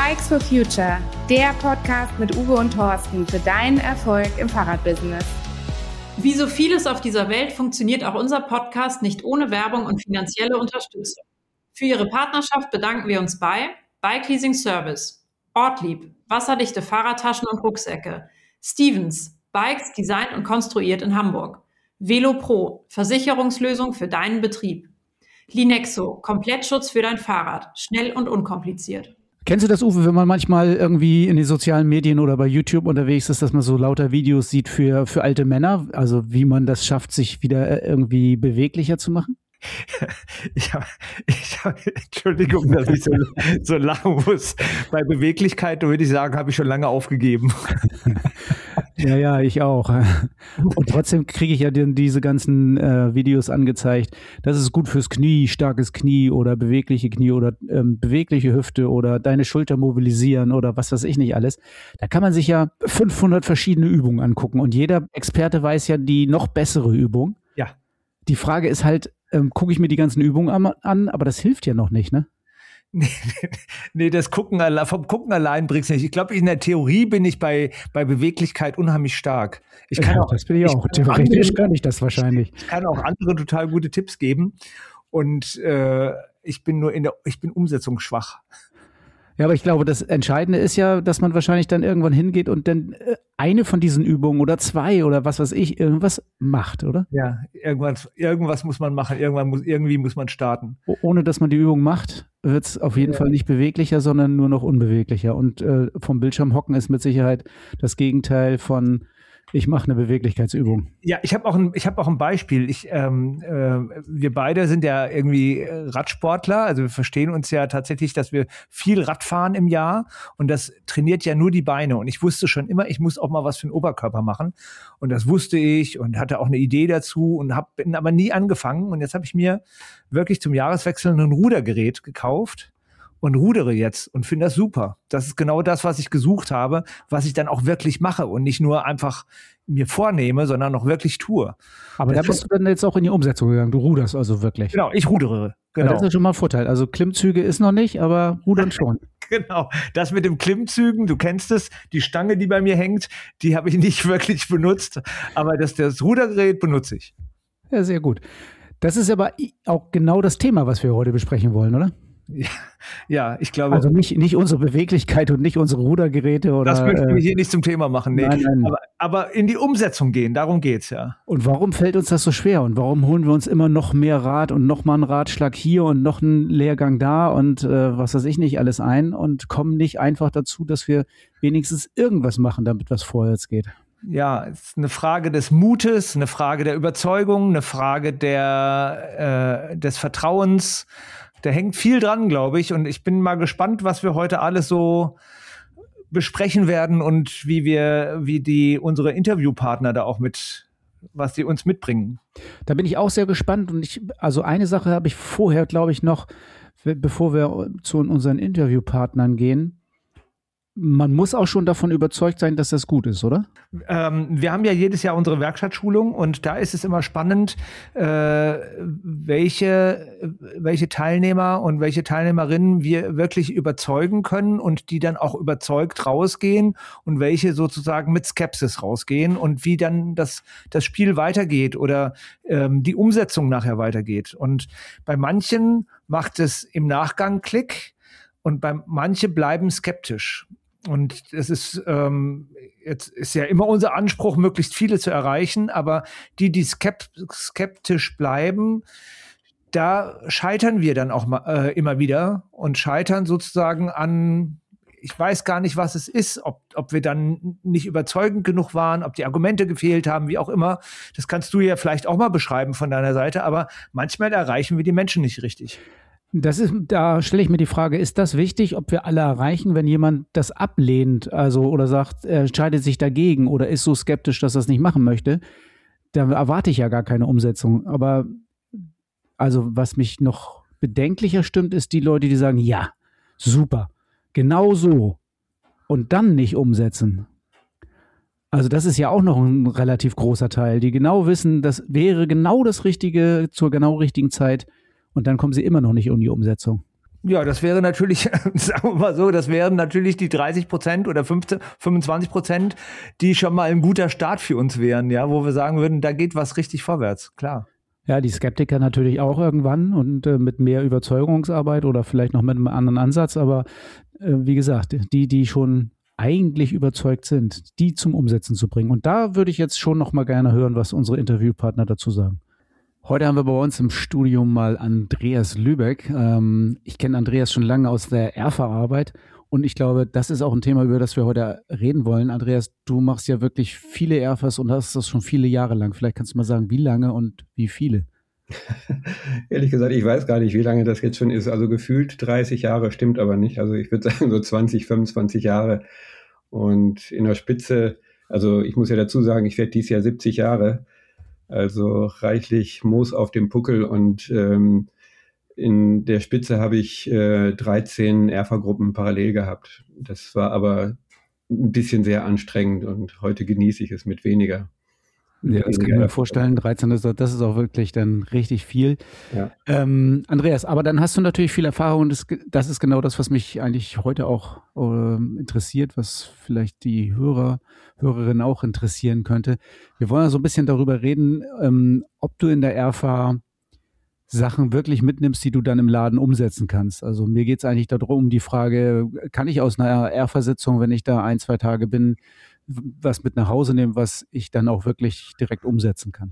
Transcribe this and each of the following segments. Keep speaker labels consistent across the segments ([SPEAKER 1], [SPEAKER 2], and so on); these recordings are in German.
[SPEAKER 1] Bikes for Future, der Podcast mit Uwe und Thorsten für deinen Erfolg im Fahrradbusiness.
[SPEAKER 2] Wie so vieles auf dieser Welt funktioniert auch unser Podcast nicht ohne Werbung und finanzielle Unterstützung. Für Ihre Partnerschaft bedanken wir uns bei Bike Leasing Service, Ortlieb, wasserdichte Fahrradtaschen und Rucksäcke, Stevens, Bikes designt und konstruiert in Hamburg, Velo Pro, Versicherungslösung für deinen Betrieb, Linexo, Komplettschutz für dein Fahrrad, schnell und unkompliziert.
[SPEAKER 3] Kennst du das, Uwe, wenn man manchmal irgendwie in den sozialen Medien oder bei YouTube unterwegs ist, dass man so lauter Videos sieht für alte Männer? Also wie man das schafft, sich wieder irgendwie beweglicher zu machen?
[SPEAKER 4] Entschuldigung, dass ich so lachen muss. Bei Beweglichkeit, würde ich sagen, habe ich schon lange aufgegeben.
[SPEAKER 3] Ja, ich auch. Und trotzdem kriege ich ja diese ganzen Videos angezeigt. Das ist gut fürs Knie, starkes Knie oder bewegliche Knie oder bewegliche Hüfte oder deine Schulter mobilisieren oder was weiß ich nicht alles. Da kann man sich ja 500 verschiedene Übungen angucken und jeder Experte weiß ja die noch bessere Übung.
[SPEAKER 4] Ja.
[SPEAKER 3] Die Frage ist halt, gucke ich mir die ganzen Übungen an, aber das hilft ja noch nicht, ne?
[SPEAKER 4] Nee, vom Gucken allein bringt's nicht. Ich glaube, in der Theorie bin ich bei Beweglichkeit unheimlich stark.
[SPEAKER 3] Das bin ich auch. Theoretisch kann ich das wahrscheinlich.
[SPEAKER 4] Ich kann auch andere total gute Tipps geben. Und ich bin umsetzungsschwach.
[SPEAKER 3] Ja, aber ich glaube, das Entscheidende ist ja, dass man wahrscheinlich dann irgendwann hingeht und dann eine von diesen Übungen oder zwei oder was weiß ich, irgendwas macht, oder?
[SPEAKER 4] Ja, irgendwas muss man machen. Irgendwie muss man starten.
[SPEAKER 3] Ohne dass man die Übung macht, wird es auf jeden Fall nicht beweglicher, sondern nur noch unbeweglicher. Und vom Bildschirm hocken ist mit Sicherheit das Gegenteil von ich mache eine Beweglichkeitsübung.
[SPEAKER 4] Ja, ich habe auch ein Beispiel. Wir beide sind ja irgendwie Radsportler, also wir verstehen uns ja tatsächlich, dass wir viel Rad fahren im Jahr und das trainiert ja nur die Beine. Und ich wusste schon immer, ich muss auch mal was für den Oberkörper machen. Und das wusste ich und hatte auch eine Idee dazu und bin aber nie angefangen. Und jetzt habe ich mir wirklich zum Jahreswechsel ein Rudergerät gekauft und rudere jetzt und finde das super. Das ist genau das, was ich gesucht habe, was ich dann auch wirklich mache und nicht nur einfach mir vornehme, sondern auch wirklich tue.
[SPEAKER 3] Aber da bist du dann jetzt auch in die Umsetzung gegangen. Du ruderst also wirklich.
[SPEAKER 4] Genau, ich rudere. Genau.
[SPEAKER 3] Ja, das ist schon mal ein Vorteil. Also Klimmzüge ist noch nicht, aber rudern schon.
[SPEAKER 4] Genau, das mit dem Klimmzügen, du kennst es, die Stange, die bei mir hängt, die habe ich nicht wirklich benutzt, aber das Rudergerät benutze ich.
[SPEAKER 3] Ja, sehr gut. Das ist aber auch genau das Thema, was wir heute besprechen wollen, oder?
[SPEAKER 4] Ja, ich glaube.
[SPEAKER 3] Also nicht unsere Beweglichkeit und nicht unsere Rudergeräte oder.
[SPEAKER 4] Das möchten wir hier nicht zum Thema machen, nee.
[SPEAKER 3] Nein.
[SPEAKER 4] Aber in die Umsetzung gehen, darum geht's ja.
[SPEAKER 3] Und warum fällt uns das so schwer? Und warum holen wir uns immer noch mehr Rad und noch mal einen Ratschlag hier und noch einen Lehrgang da und was weiß ich nicht alles ein und kommen nicht einfach dazu, dass wir wenigstens irgendwas machen, damit was vorwärts geht?
[SPEAKER 4] Ja, es ist eine Frage des Mutes, eine Frage der Überzeugung, eine Frage des Vertrauens. Da hängt viel dran, glaube ich. Und ich bin mal gespannt, was wir heute alles so besprechen werden und wie unsere Interviewpartner da auch was die uns mitbringen.
[SPEAKER 3] Da bin ich auch sehr gespannt. Und also eine Sache habe ich vorher, glaube ich, noch, bevor wir zu unseren Interviewpartnern gehen. Man muss auch schon davon überzeugt sein, dass das gut ist, oder?
[SPEAKER 4] Wir haben ja jedes Jahr unsere Werkstattschulung und da ist es immer spannend, welche Teilnehmer und welche Teilnehmerinnen wir wirklich überzeugen können und die dann auch überzeugt rausgehen und welche sozusagen mit Skepsis rausgehen und wie dann das Spiel weitergeht oder die Umsetzung nachher weitergeht. Und bei manchen macht es im Nachgang Klick und bei manche bleiben skeptisch. Und es ist jetzt ist ja immer unser Anspruch, möglichst viele zu erreichen, aber die skeptisch bleiben, da scheitern wir dann auch immer wieder und scheitern sozusagen an, ich weiß gar nicht, was es ist, ob wir dann nicht überzeugend genug waren, ob die Argumente gefehlt haben, wie auch immer. Das kannst du ja vielleicht auch mal beschreiben von deiner Seite, aber manchmal erreichen wir die Menschen nicht richtig.
[SPEAKER 3] Da stelle ich mir die Frage, ist das wichtig, ob wir alle erreichen, wenn jemand das ablehnt, also oder sagt, er entscheidet sich dagegen oder ist so skeptisch, dass er es nicht machen möchte, dann erwarte ich ja gar keine Umsetzung. Aber also was mich noch bedenklicher stimmt, ist die Leute, die sagen, ja, super, genau so und dann nicht umsetzen. Also das ist ja auch noch ein relativ großer Teil, die genau wissen, das wäre genau das Richtige zur genau richtigen Zeit. Und dann kommen sie immer noch nicht um die Umsetzung.
[SPEAKER 4] Ja, das wäre natürlich, sagen wir mal so, das wären natürlich die 30% oder 25%, die schon mal ein guter Start für uns wären, ja, wo wir sagen würden, da geht was richtig vorwärts, klar.
[SPEAKER 3] Ja, die Skeptiker natürlich auch irgendwann und mit mehr Überzeugungsarbeit oder vielleicht noch mit einem anderen Ansatz, aber wie gesagt, die schon eigentlich überzeugt sind, die zum Umsetzen zu bringen. Und da würde ich jetzt schon noch mal gerne hören, was unsere Interviewpartner dazu sagen. Heute haben wir bei uns im Studio mal Andreas Lübeck. Ich kenne Andreas schon lange aus der ERFA-Arbeit und ich glaube, das ist auch ein Thema, über das wir heute reden wollen. Andreas, du machst ja wirklich viele ERFAs und hast das schon viele Jahre lang. Vielleicht kannst du mal sagen, wie lange und wie viele?
[SPEAKER 5] Ehrlich gesagt, ich weiß gar nicht, wie lange das jetzt schon ist. Also gefühlt 30 Jahre, stimmt aber nicht. Also ich würde sagen so 20, 25 Jahre. Und in der Spitze, also ich muss ja dazu sagen, ich werde dieses Jahr 70 Jahre. Also reichlich Moos auf dem Puckel. Und in der Spitze habe ich 13 ERFA-Gruppen parallel gehabt. Das war aber ein bisschen sehr anstrengend und heute genieße ich es mit weniger.
[SPEAKER 3] Ja, das kann ich mir vorstellen. 13, das ist auch wirklich dann richtig viel.
[SPEAKER 5] Ja.
[SPEAKER 3] Andreas, aber dann hast du natürlich viel Erfahrung und das ist genau das, was mich eigentlich heute auch interessiert, was vielleicht die Hörerinnen auch interessieren könnte. Wir wollen ja so ein bisschen darüber reden, ob du in der ERFA Sachen wirklich mitnimmst, die du dann im Laden umsetzen kannst. Also mir geht es eigentlich darum, die Frage, kann ich aus einer ERFA-Sitzung, wenn ich da 1-2 Tage bin, was mit nach Hause nehmen, was ich dann auch wirklich direkt umsetzen kann?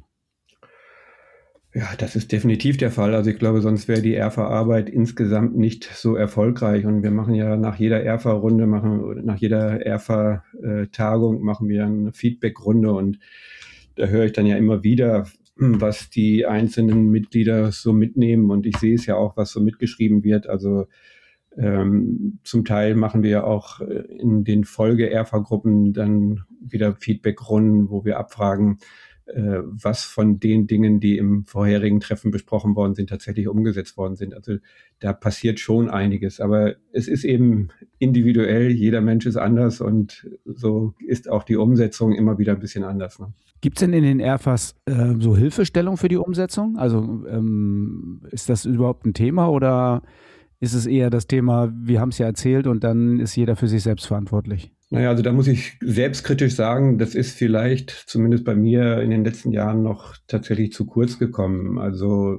[SPEAKER 5] Ja, das ist definitiv der Fall. Also ich glaube, sonst wäre die ERFA-Arbeit insgesamt nicht so erfolgreich. Und wir machen ja nach jeder ERFA-Runde, nach jeder ERFA-Tagung machen wir eine Feedback-Runde. Und da höre ich dann ja immer wieder, was die einzelnen Mitglieder so mitnehmen. Und ich sehe es ja auch, was so mitgeschrieben wird. Also zum Teil machen wir ja auch in den Folge-ERFA-Gruppen dann wieder Feedback-Runden, wo wir abfragen, was von den Dingen, die im vorherigen Treffen besprochen worden sind, tatsächlich umgesetzt worden sind. Also da passiert schon einiges, aber es ist eben individuell, jeder Mensch ist anders und so ist auch die Umsetzung immer wieder ein bisschen anders. Ne?
[SPEAKER 3] Gibt es denn in den ERFAs so Hilfestellung für die Umsetzung? Also ist das überhaupt ein Thema oder ist es eher das Thema, wir haben es ja erzählt und dann ist jeder für sich selbst verantwortlich?
[SPEAKER 5] Naja, also da muss ich selbstkritisch sagen, das ist vielleicht zumindest bei mir in den letzten Jahren noch tatsächlich zu kurz gekommen. Also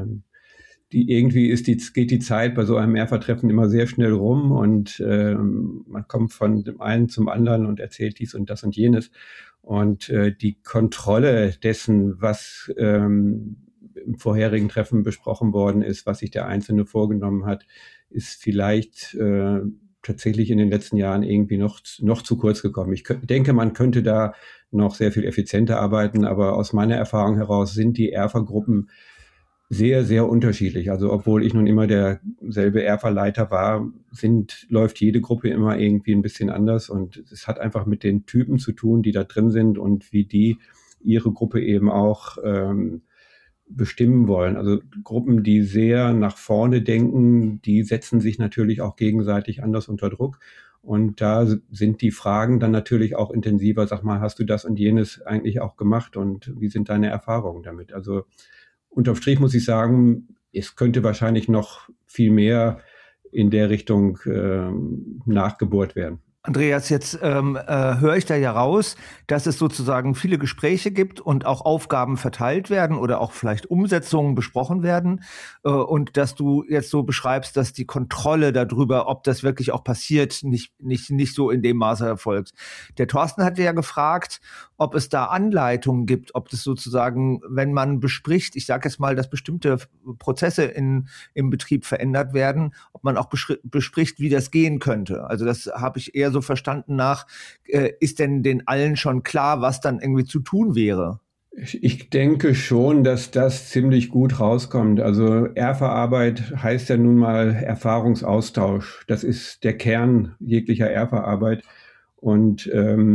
[SPEAKER 5] geht die Zeit bei so einem ERFA-Treffen immer sehr schnell rum und man kommt von dem einen zum anderen und erzählt dies und das und jenes. Und die Kontrolle dessen, was im vorherigen Treffen besprochen worden ist, was sich der Einzelne vorgenommen hat, ist vielleicht tatsächlich in den letzten Jahren irgendwie noch zu kurz gekommen. Ich denke, man könnte da noch sehr viel effizienter arbeiten, aber aus meiner Erfahrung heraus sind die ERFA-Gruppen sehr, sehr unterschiedlich. Also obwohl ich nun immer derselbe ERFA-Leiter war, läuft jede Gruppe immer irgendwie ein bisschen anders und es hat einfach mit den Typen zu tun, die da drin sind und wie die ihre Gruppe eben auch bestimmen wollen. Also Gruppen, die sehr nach vorne denken, die setzen sich natürlich auch gegenseitig anders unter Druck. Und da sind die Fragen dann natürlich auch intensiver. Sag mal, hast du das und jenes eigentlich auch gemacht und wie sind deine Erfahrungen damit? Also unterm Strich muss ich sagen, es könnte wahrscheinlich noch viel mehr in der Richtung nachgebohrt werden.
[SPEAKER 4] Andreas, jetzt höre ich da ja raus, dass es sozusagen viele Gespräche gibt und auch Aufgaben verteilt werden oder auch vielleicht Umsetzungen besprochen werden und dass du jetzt so beschreibst, dass die Kontrolle darüber, ob das wirklich auch passiert, nicht so in dem Maße erfolgt. Der Thorsten hatte ja gefragt, ob es da Anleitungen gibt, ob das sozusagen, wenn man bespricht, ich sage jetzt mal, dass bestimmte Prozesse im Betrieb verändert werden, ob man auch bespricht, wie das gehen könnte. Also das habe ich eher so verstanden ist denn den allen schon klar, was dann irgendwie zu tun wäre?
[SPEAKER 5] Ich denke schon, dass das ziemlich gut rauskommt. Also ERFA-Arbeit heißt ja nun mal Erfahrungsaustausch. Das ist der Kern jeglicher ERFA-Arbeit. Und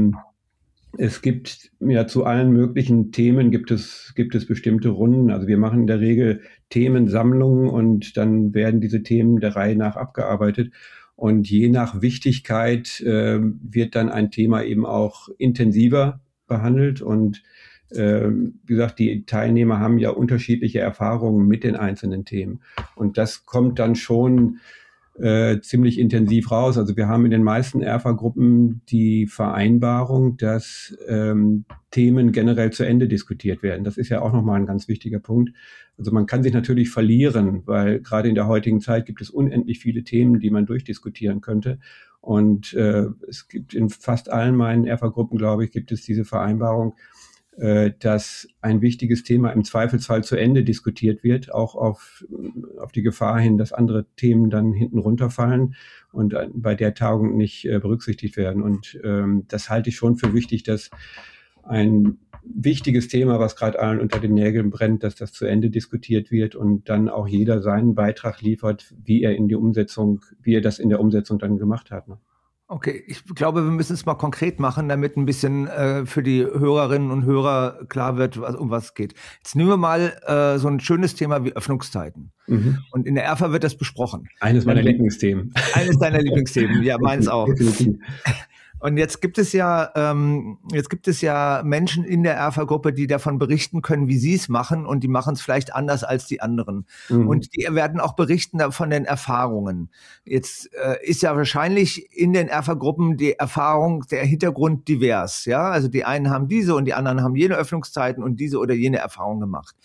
[SPEAKER 5] es gibt ja zu allen möglichen Themen gibt es bestimmte Runden. Also wir machen in der Regel Themensammlungen und dann werden diese Themen der Reihe nach abgearbeitet. Und je nach Wichtigkeit wird dann ein Thema eben auch intensiver behandelt. Und wie gesagt, die Teilnehmer haben ja unterschiedliche Erfahrungen mit den einzelnen Themen. Und das kommt dann schon ziemlich intensiv raus. Also wir haben in den meisten ERFA-Gruppen die Vereinbarung, dass Themen generell zu Ende diskutiert werden. Das ist ja auch nochmal ein ganz wichtiger Punkt. Also man kann sich natürlich verlieren, weil gerade in der heutigen Zeit gibt es unendlich viele Themen, die man durchdiskutieren könnte. Und es gibt in fast allen meinen ERFA-Gruppen, glaube ich, gibt es diese Vereinbarung, dass ein wichtiges Thema im Zweifelsfall zu Ende diskutiert wird, auch auf die Gefahr hin, dass andere Themen dann hinten runterfallen und bei der Tagung nicht berücksichtigt werden. Und das halte ich schon für wichtig, dass ein wichtiges Thema, was gerade allen unter den Nägeln brennt, dass das zu Ende diskutiert wird und dann auch jeder seinen Beitrag liefert, wie er das in der Umsetzung dann gemacht hat. Ne?
[SPEAKER 4] Okay, ich glaube, wir müssen es mal konkret machen, damit ein bisschen für die Hörerinnen und Hörer klar wird, um was es geht. Jetzt nehmen wir mal so ein schönes Thema wie Öffnungszeiten. Mhm. Und in der ERFA wird das besprochen.
[SPEAKER 5] Eines meiner Lieblingsthemen.
[SPEAKER 4] Eines deiner Lieblingsthemen, ja, meins auch. Und jetzt gibt es ja Menschen in der ERFA-Gruppe, die davon berichten können, wie sie es machen, und die machen es vielleicht anders als die anderen. Mhm. Und die werden auch berichten von den Erfahrungen. Jetzt ist ja wahrscheinlich in den ERFA-Gruppen die Erfahrung, der Hintergrund divers. Ja, also die einen haben diese und die anderen haben jene Öffnungszeiten und diese oder jene Erfahrung gemacht.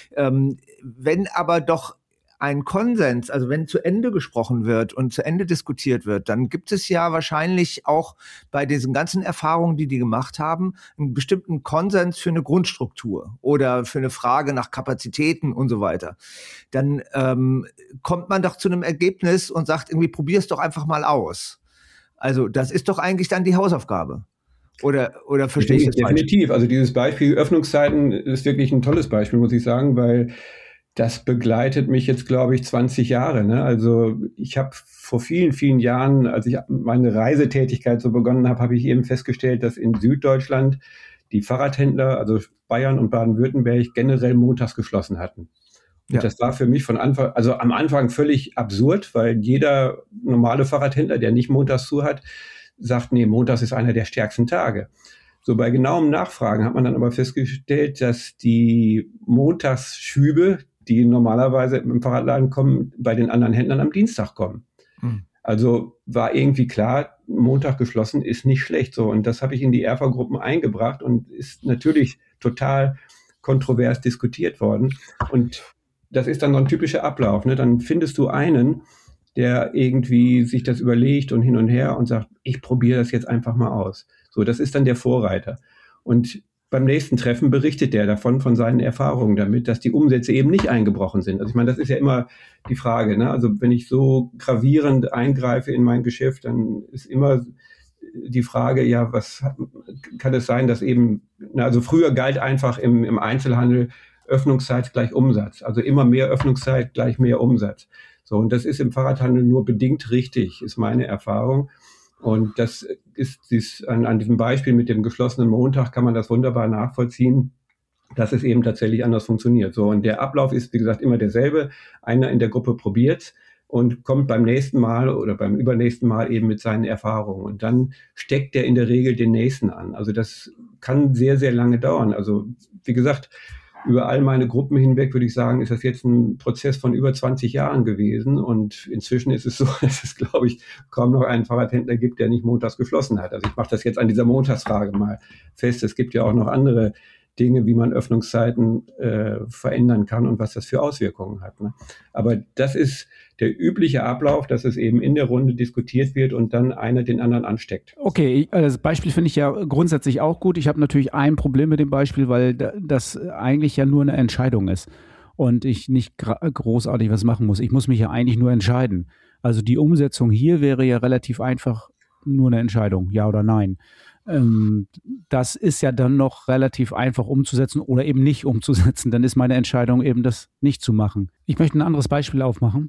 [SPEAKER 4] Wenn aber doch ein Konsens, also wenn zu Ende gesprochen wird und zu Ende diskutiert wird, dann gibt es ja wahrscheinlich auch bei diesen ganzen Erfahrungen, die gemacht haben, einen bestimmten Konsens für eine Grundstruktur oder für eine Frage nach Kapazitäten und so weiter. Dann kommt man doch zu einem Ergebnis und sagt irgendwie, probier es doch einfach mal aus. Also das ist doch eigentlich dann die Hausaufgabe. Oder verstehe ich das falsch?
[SPEAKER 5] Definitiv. Also dieses Beispiel Öffnungszeiten ist wirklich ein tolles Beispiel, muss ich sagen, weil das begleitet mich jetzt, glaube ich, 20 Jahre. Ne? Also ich habe vor vielen, vielen Jahren, als ich meine Reisetätigkeit so begonnen habe, habe ich eben festgestellt, dass in Süddeutschland die Fahrradhändler, also Bayern und Baden-Württemberg, generell montags geschlossen hatten. Und das war für mich am Anfang völlig absurd, weil jeder normale Fahrradhändler, der nicht montags zu hat, sagt, nee, montags ist einer der stärksten Tage. So bei genauem Nachfragen hat man dann aber festgestellt, dass die Montagsschübe, die normalerweise im Fahrradladen kommen, bei den anderen Händlern am Dienstag kommen. Mhm. Also war irgendwie klar, Montag geschlossen ist nicht schlecht. So, und das habe ich in die ERFA-Gruppen eingebracht und ist natürlich total kontrovers diskutiert worden. Und das ist dann so ein typischer Ablauf. Ne? Dann findest du einen, der irgendwie sich das überlegt und hin und her und sagt, ich probiere das jetzt einfach mal aus. So, das ist dann der Vorreiter. Und beim nächsten Treffen berichtet der von seinen Erfahrungen damit, dass die Umsätze eben nicht eingebrochen sind. Also ich meine, das ist ja immer die Frage, ne? Also wenn ich so gravierend eingreife in mein Geschäft, dann ist immer die Frage, ja, was kann es sein, dass eben, also früher galt einfach im Einzelhandel Öffnungszeit gleich Umsatz. Also immer mehr Öffnungszeit gleich mehr Umsatz. So, und das ist im Fahrradhandel nur bedingt richtig, ist meine Erfahrung. Und das ist an diesem Beispiel mit dem geschlossenen Montag kann man das wunderbar nachvollziehen, dass es eben tatsächlich anders funktioniert. So, und der Ablauf ist, wie gesagt, immer derselbe. Einer in der Gruppe probiert und kommt beim nächsten Mal oder beim übernächsten Mal eben mit seinen Erfahrungen. Und dann steckt der in der Regel den nächsten an. Also das kann sehr, sehr lange dauern. Also wie gesagt, über all meine Gruppen hinweg würde ich sagen, ist das jetzt ein Prozess von über 20 Jahren gewesen. Und inzwischen ist es so, dass es, glaube ich, kaum noch einen Fahrradhändler gibt, der nicht montags geschlossen hat. Also ich mache das jetzt an dieser Montagsfrage mal fest. Es gibt ja auch noch andere Dinge, wie man Öffnungszeiten verändern kann und was das für Auswirkungen hat. Ne? Aber das ist der übliche Ablauf, dass es eben in der Runde diskutiert wird und dann einer den anderen ansteckt.
[SPEAKER 3] Okay, das Beispiel finde ich ja grundsätzlich auch gut. Ich habe natürlich ein Problem mit dem Beispiel, weil das eigentlich ja nur eine Entscheidung ist und ich nicht großartig was machen muss. Ich muss mich ja eigentlich nur entscheiden. Also die Umsetzung hier wäre ja relativ einfach, nur eine Entscheidung, ja oder nein. Das ist ja dann noch relativ einfach umzusetzen oder eben nicht umzusetzen. Dann ist meine Entscheidung eben, das nicht zu machen. Ich möchte ein anderes Beispiel aufmachen,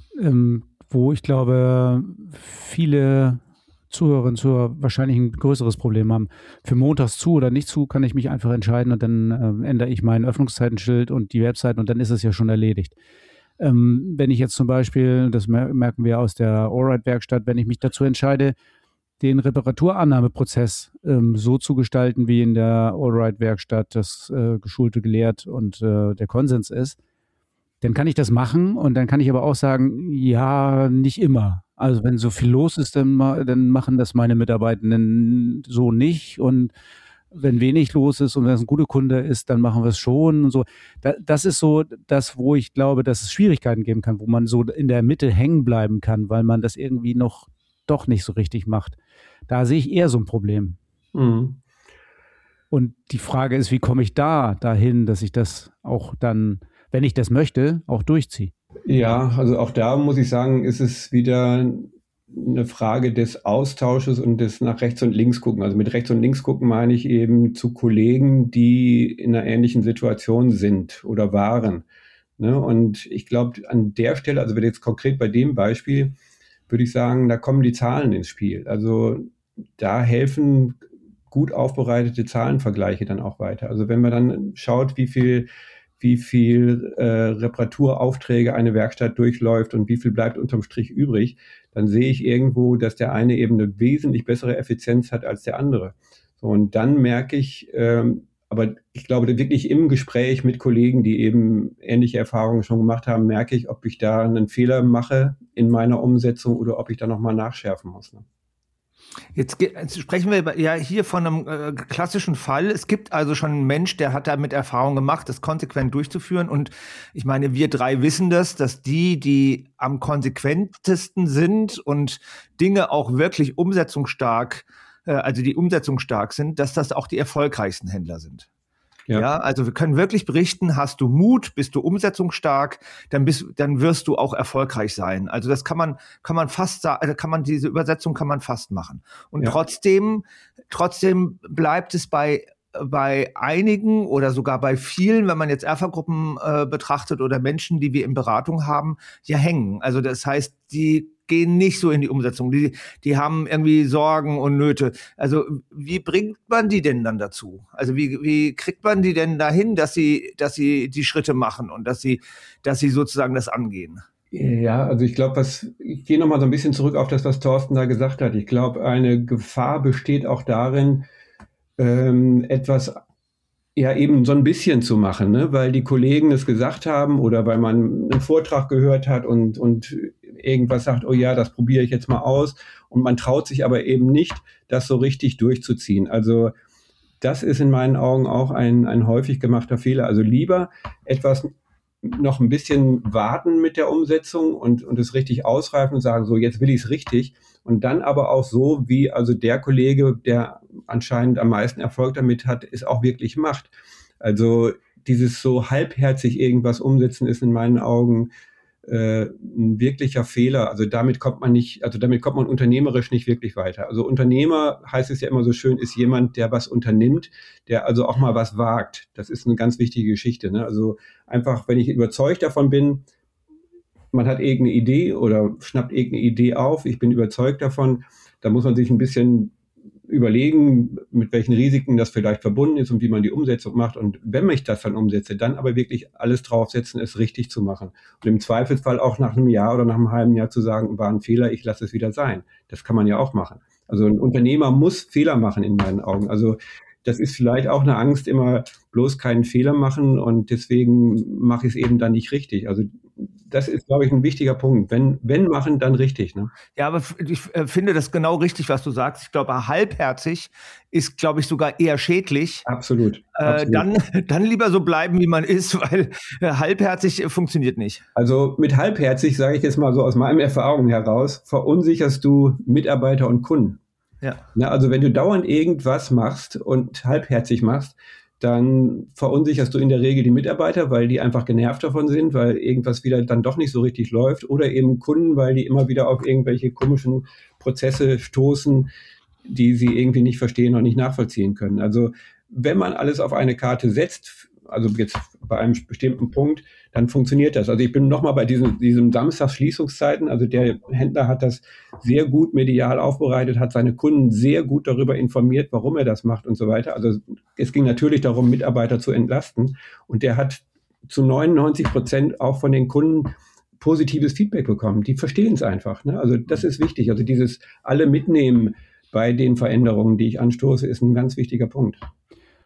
[SPEAKER 3] wo ich glaube, viele Zuhörerinnen und Zuhörer wahrscheinlich ein größeres Problem haben. Für montags zu oder nicht zu kann ich mich einfach entscheiden und dann ändere ich mein Öffnungszeitenschild und die Website und dann ist es ja schon erledigt. Wenn ich jetzt zum Beispiel, das merken wir aus der Allride-Werkstatt, wenn ich mich dazu entscheide, den Reparaturannahmeprozess so zu gestalten, wie in der Allride-Werkstatt das Geschulte gelehrt und der Konsens ist, dann kann ich das machen und dann kann ich aber auch sagen, ja, nicht immer. Also wenn so viel los ist, dann machen das meine Mitarbeitenden so nicht und wenn wenig los ist und wenn es ein guter Kunde ist, dann machen wir es schon und so. Das ist so das, wo ich glaube, dass es Schwierigkeiten geben kann, wo man so in der Mitte hängen bleiben kann, weil man das irgendwie noch doch nicht so richtig macht. Da sehe ich eher so ein Problem.
[SPEAKER 5] Mhm.
[SPEAKER 3] Und die Frage ist, wie komme ich dahin, dass ich das auch dann, wenn ich das möchte, auch durchziehe?
[SPEAKER 5] Ja, also auch da muss ich sagen, ist es wieder eine Frage des Austausches und des nach rechts und links gucken. Also mit rechts und links gucken meine ich eben zu Kollegen, die in einer ähnlichen Situation sind oder waren. Ne? Und ich glaube, an der Stelle, also wenn jetzt konkret bei dem Beispiel, würde ich sagen, da kommen die Zahlen ins Spiel. Also da helfen gut aufbereitete Zahlenvergleiche dann auch weiter. Also wenn man dann schaut, wie viel Reparaturaufträge eine Werkstatt durchläuft und wie viel bleibt unterm Strich übrig, dann sehe ich irgendwo, dass der eine eben eine wesentlich bessere Effizienz hat als der andere. So, und dann merke ich, aber ich glaube, wirklich im Gespräch mit Kollegen, die eben ähnliche Erfahrungen schon gemacht haben, merke ich, ob ich da einen Fehler mache in meiner Umsetzung oder ob ich da nochmal nachschärfen muss. Ne?
[SPEAKER 4] Jetzt sprechen wir ja hier von einem klassischen Fall. Es gibt also schon einen Mensch, der hat damit Erfahrung gemacht, das konsequent durchzuführen. Und ich meine, wir drei wissen das, dass die am konsequentesten sind und Dinge auch wirklich umsetzungsstark sind, dass das auch die erfolgreichsten Händler sind. Ja, also wir können wirklich berichten, hast du Mut, bist du umsetzungsstark, dann wirst du auch erfolgreich sein. Also das kann man fast sagen, diese Übersetzung kann man fast machen. Und trotzdem bleibt es bei einigen oder sogar bei vielen, wenn man jetzt Erfa-Gruppen betrachtet oder Menschen, die wir in Beratung haben, ja hängen. Also das heißt, die gehen nicht so in die Umsetzung. Die haben irgendwie Sorgen und Nöte. Also wie bringt man die denn dann dazu? Also wie kriegt man die denn dahin, dass sie die Schritte machen und dass sie sozusagen das angehen?
[SPEAKER 5] Ja, also ich glaube, ich gehe nochmal so ein bisschen zurück auf das, was Thorsten da gesagt hat. Ich glaube, eine Gefahr besteht auch darin, etwas ja eben so ein bisschen zu machen, ne? Weil die Kollegen es gesagt haben oder weil man einen Vortrag gehört hat und irgendwas sagt, oh ja, das probiere ich jetzt mal aus und man traut sich aber eben nicht, das so richtig durchzuziehen. Also das ist in meinen Augen auch ein häufig gemachter Fehler. Also lieber etwas noch ein bisschen warten mit der Umsetzung und es richtig ausreifen und sagen, so jetzt will ich es richtig und dann aber auch so, wie also der Kollege, der anscheinend am meisten Erfolg damit hat, es auch wirklich macht. Also dieses so halbherzig irgendwas umsetzen ist in meinen Augen ein wirklicher Fehler. Also damit kommt man unternehmerisch nicht wirklich weiter. Also Unternehmer, heißt es ja immer so schön, ist jemand, der was unternimmt, der also auch mal was wagt. Das ist eine ganz wichtige Geschichte, ne? Also einfach, wenn ich überzeugt davon bin, man hat irgendeine Idee oder schnappt irgendeine Idee auf, ich bin überzeugt davon, da muss man sich ein bisschen überlegen, mit welchen Risiken das vielleicht verbunden ist und wie man die Umsetzung macht. Und wenn ich das dann umsetze, dann aber wirklich alles draufsetzen, es richtig zu machen. Und im Zweifelsfall auch nach einem Jahr oder nach einem halben Jahr zu sagen, war ein Fehler, ich lasse es wieder sein. Das kann man ja auch machen. Also ein Unternehmer muss Fehler machen in meinen Augen. Also das ist vielleicht auch eine Angst, immer bloß keinen Fehler machen und deswegen mache ich es eben dann nicht richtig. Also das ist, glaube ich, ein wichtiger Punkt. Wenn machen, dann richtig. Ne?
[SPEAKER 4] Ja, aber ich finde das genau richtig, was du sagst. Ich glaube, halbherzig ist, glaube ich, sogar eher schädlich.
[SPEAKER 5] Absolut.
[SPEAKER 4] Dann lieber so bleiben, wie man ist, weil halbherzig funktioniert nicht.
[SPEAKER 5] Also mit halbherzig, sage ich jetzt mal so aus meinen Erfahrungen heraus, verunsicherst du Mitarbeiter und Kunden.
[SPEAKER 4] Ja.
[SPEAKER 5] Na, also wenn du dauernd irgendwas machst und halbherzig machst, dann verunsicherst du in der Regel die Mitarbeiter, weil die einfach genervt davon sind, weil irgendwas wieder dann doch nicht so richtig läuft oder eben Kunden, weil die immer wieder auf irgendwelche komischen Prozesse stoßen, die sie irgendwie nicht verstehen und nicht nachvollziehen können. Also wenn man alles auf eine Karte setzt, also jetzt bei einem bestimmten Punkt, dann funktioniert das. Also ich bin nochmal bei diesem Samstagsschließungszeiten, also der Händler hat das sehr gut medial aufbereitet, hat seine Kunden sehr gut darüber informiert, warum er das macht und so weiter. Also es ging natürlich darum, Mitarbeiter zu entlasten und der hat zu 99% auch von den Kunden positives Feedback bekommen. Die verstehen es einfach. Ne? Also das ist wichtig. Also dieses alle mitnehmen bei den Veränderungen, die ich anstoße, ist ein ganz wichtiger Punkt.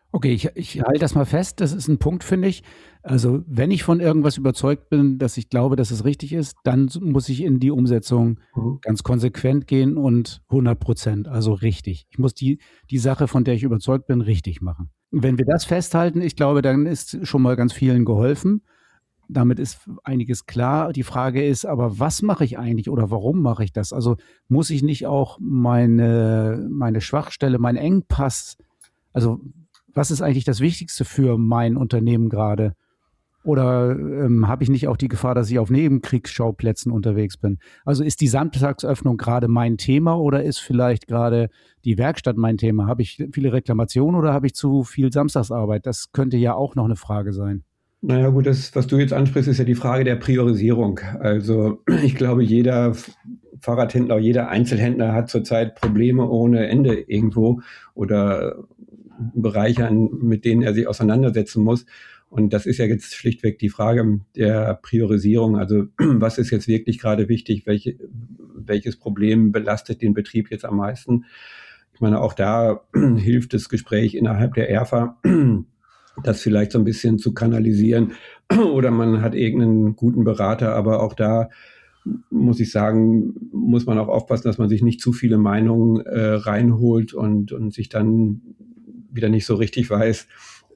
[SPEAKER 3] Okay, ich halte das mal fest. Das ist ein Punkt, finde ich. Also wenn ich von irgendwas überzeugt bin, dass ich glaube, dass es richtig ist, dann muss ich in die Umsetzung ganz konsequent gehen und 100%, also richtig. Ich muss die Sache, von der ich überzeugt bin, richtig machen. Und wenn wir das festhalten, ich glaube, dann ist schon mal ganz vielen geholfen. Damit ist einiges klar. Die Frage ist aber, was mache ich eigentlich oder warum mache ich das? Also muss ich nicht auch meine Schwachstelle, meinen Engpass, also was ist eigentlich das Wichtigste für mein Unternehmen gerade? Oder habe ich nicht auch die Gefahr, dass ich auf Nebenkriegsschauplätzen unterwegs bin? Also ist die Samstagsöffnung gerade mein Thema oder ist vielleicht gerade die Werkstatt mein Thema? Habe ich viele Reklamationen oder habe ich zu viel Samstagsarbeit? Das könnte ja auch noch eine Frage sein.
[SPEAKER 5] Naja gut, das, was du jetzt ansprichst, ist ja die Frage der Priorisierung. Also ich glaube, jeder Fahrradhändler, jeder Einzelhändler hat zurzeit Probleme ohne Ende irgendwo oder Bereiche, mit denen er sich auseinandersetzen muss. Und das ist ja jetzt schlichtweg die Frage der Priorisierung. Also was ist jetzt wirklich gerade wichtig? Welches Problem belastet den Betrieb jetzt am meisten? Ich meine, auch da hilft das Gespräch innerhalb der ERFA, das vielleicht so ein bisschen zu kanalisieren. Oder man hat irgendeinen guten Berater, aber auch da muss ich sagen, muss man auch aufpassen, dass man sich nicht zu viele Meinungen reinholt und sich dann wieder nicht so richtig weiß,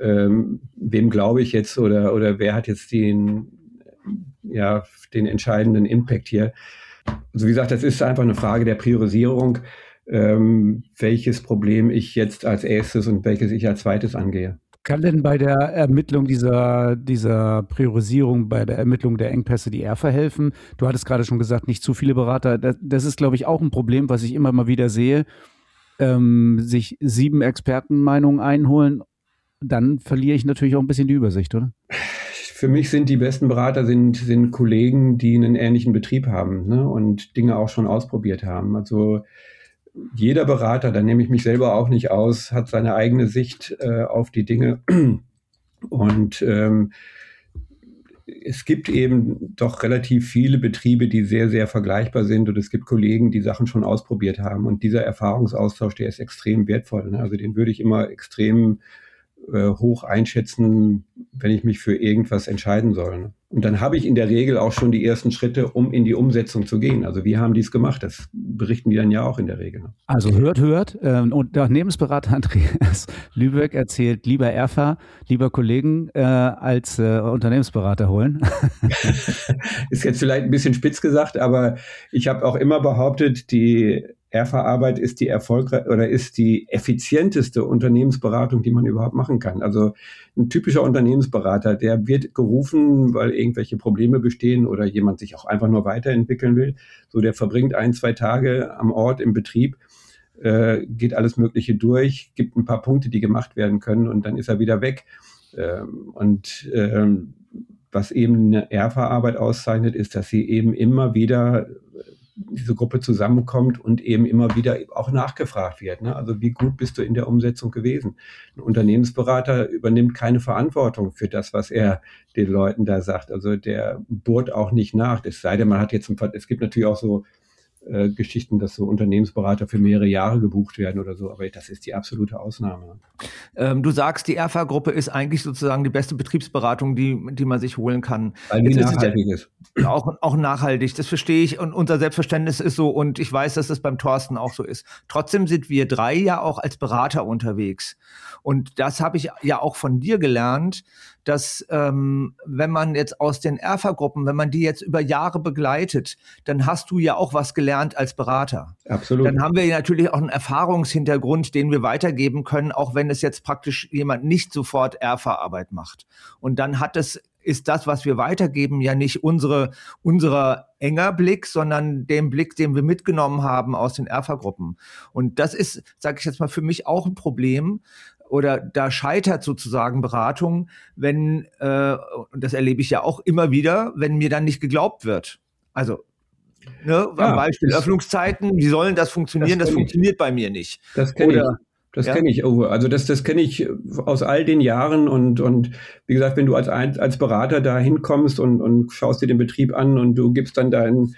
[SPEAKER 5] wem glaube ich jetzt oder wer hat jetzt den entscheidenden Impact hier. Also wie gesagt, das ist einfach eine Frage der Priorisierung, welches Problem ich jetzt als erstes und welches ich als zweites angehe.
[SPEAKER 3] Kann denn bei der Ermittlung dieser Priorisierung, bei der Ermittlung der Engpässe die ERFA helfen? Du hattest gerade schon gesagt, nicht zu viele Berater. Das ist, glaube ich, auch ein Problem, was ich immer mal wieder sehe. Sich 7 Expertenmeinungen einholen, dann verliere ich natürlich auch ein bisschen die Übersicht, oder?
[SPEAKER 5] Für mich sind die besten Berater sind Kollegen, die einen ähnlichen Betrieb haben, ne, und Dinge auch schon ausprobiert haben. Also jeder Berater, da nehme ich mich selber auch nicht aus, hat seine eigene Sicht auf die Dinge. Und es gibt eben doch relativ viele Betriebe, die sehr, sehr vergleichbar sind. Und es gibt Kollegen, die Sachen schon ausprobiert haben. Und dieser Erfahrungsaustausch, der ist extrem wertvoll, ne? Also den würde ich immer extrem hoch einschätzen, wenn ich mich für irgendwas entscheiden soll, ne? Und dann habe ich in der Regel auch schon die ersten Schritte, um in die Umsetzung zu gehen. Also wie haben die es gemacht? Das berichten die dann ja auch in der Regel, ne? Also
[SPEAKER 3] hört. Und Unternehmensberater Andreas Lübeck erzählt, lieber ERFA, lieber Kollegen, als Unternehmensberater holen.
[SPEAKER 5] Ist jetzt vielleicht ein bisschen spitz gesagt, aber ich habe auch immer behauptet, die ERFA-Arbeit ist ist die effizienteste Unternehmensberatung, die man überhaupt machen kann. Also ein typischer Unternehmensberater, der wird gerufen, weil irgendwelche Probleme bestehen oder jemand sich auch einfach nur weiterentwickeln will. So, der verbringt 1-2 Tage am Ort im Betrieb, geht alles Mögliche durch, gibt ein paar Punkte, die gemacht werden können und dann ist er wieder weg. Was eben eine ERFA-Arbeit auszeichnet, ist, dass sie eben immer wieder diese Gruppe zusammenkommt und eben immer wieder auch nachgefragt wird, ne? Also wie gut bist du in der Umsetzung gewesen? Ein Unternehmensberater übernimmt keine Verantwortung für das, was er den Leuten da sagt. Also der bohrt auch nicht nach. Es sei denn, man hat jetzt es gibt natürlich auch so Geschichten, dass so Unternehmensberater für mehrere Jahre gebucht werden oder so, aber das ist die absolute Ausnahme.
[SPEAKER 4] Du sagst, die ERFA-Gruppe ist eigentlich sozusagen die beste Betriebsberatung, die man sich holen kann.
[SPEAKER 5] Weil die nachhaltig ist.
[SPEAKER 4] Auch nachhaltig, das verstehe ich und unser Selbstverständnis ist so und ich weiß, dass das beim Thorsten auch so ist. Trotzdem sind wir 3 ja auch als Berater unterwegs und das habe ich ja auch von dir gelernt, dass wenn man jetzt aus den ERFA-Gruppen, wenn man die jetzt über Jahre begleitet, dann hast du ja auch was gelernt als Berater.
[SPEAKER 5] Absolut.
[SPEAKER 4] Dann haben wir natürlich auch einen Erfahrungshintergrund, den wir weitergeben können, auch wenn es jetzt praktisch jemand nicht sofort ERFA-Arbeit macht. Und dann ist das, was wir weitergeben, ja nicht unser enger Blick, sondern den Blick, den wir mitgenommen haben aus den ERFA-Gruppen. Und das ist, sage ich jetzt mal, für mich auch ein Problem, oder da scheitert sozusagen Beratung, wenn, und das erlebe ich ja auch immer wieder, wenn mir dann nicht geglaubt wird. Also, ne, am Beispiel Öffnungszeiten, wie sollen das funktionieren? Das funktioniert bei mir nicht.
[SPEAKER 5] Das kenne ich. Das kenne ich, Uwe. Also das kenne ich aus all den Jahren und wie gesagt, wenn du als Berater da hinkommst und schaust dir den Betrieb an und du gibst dann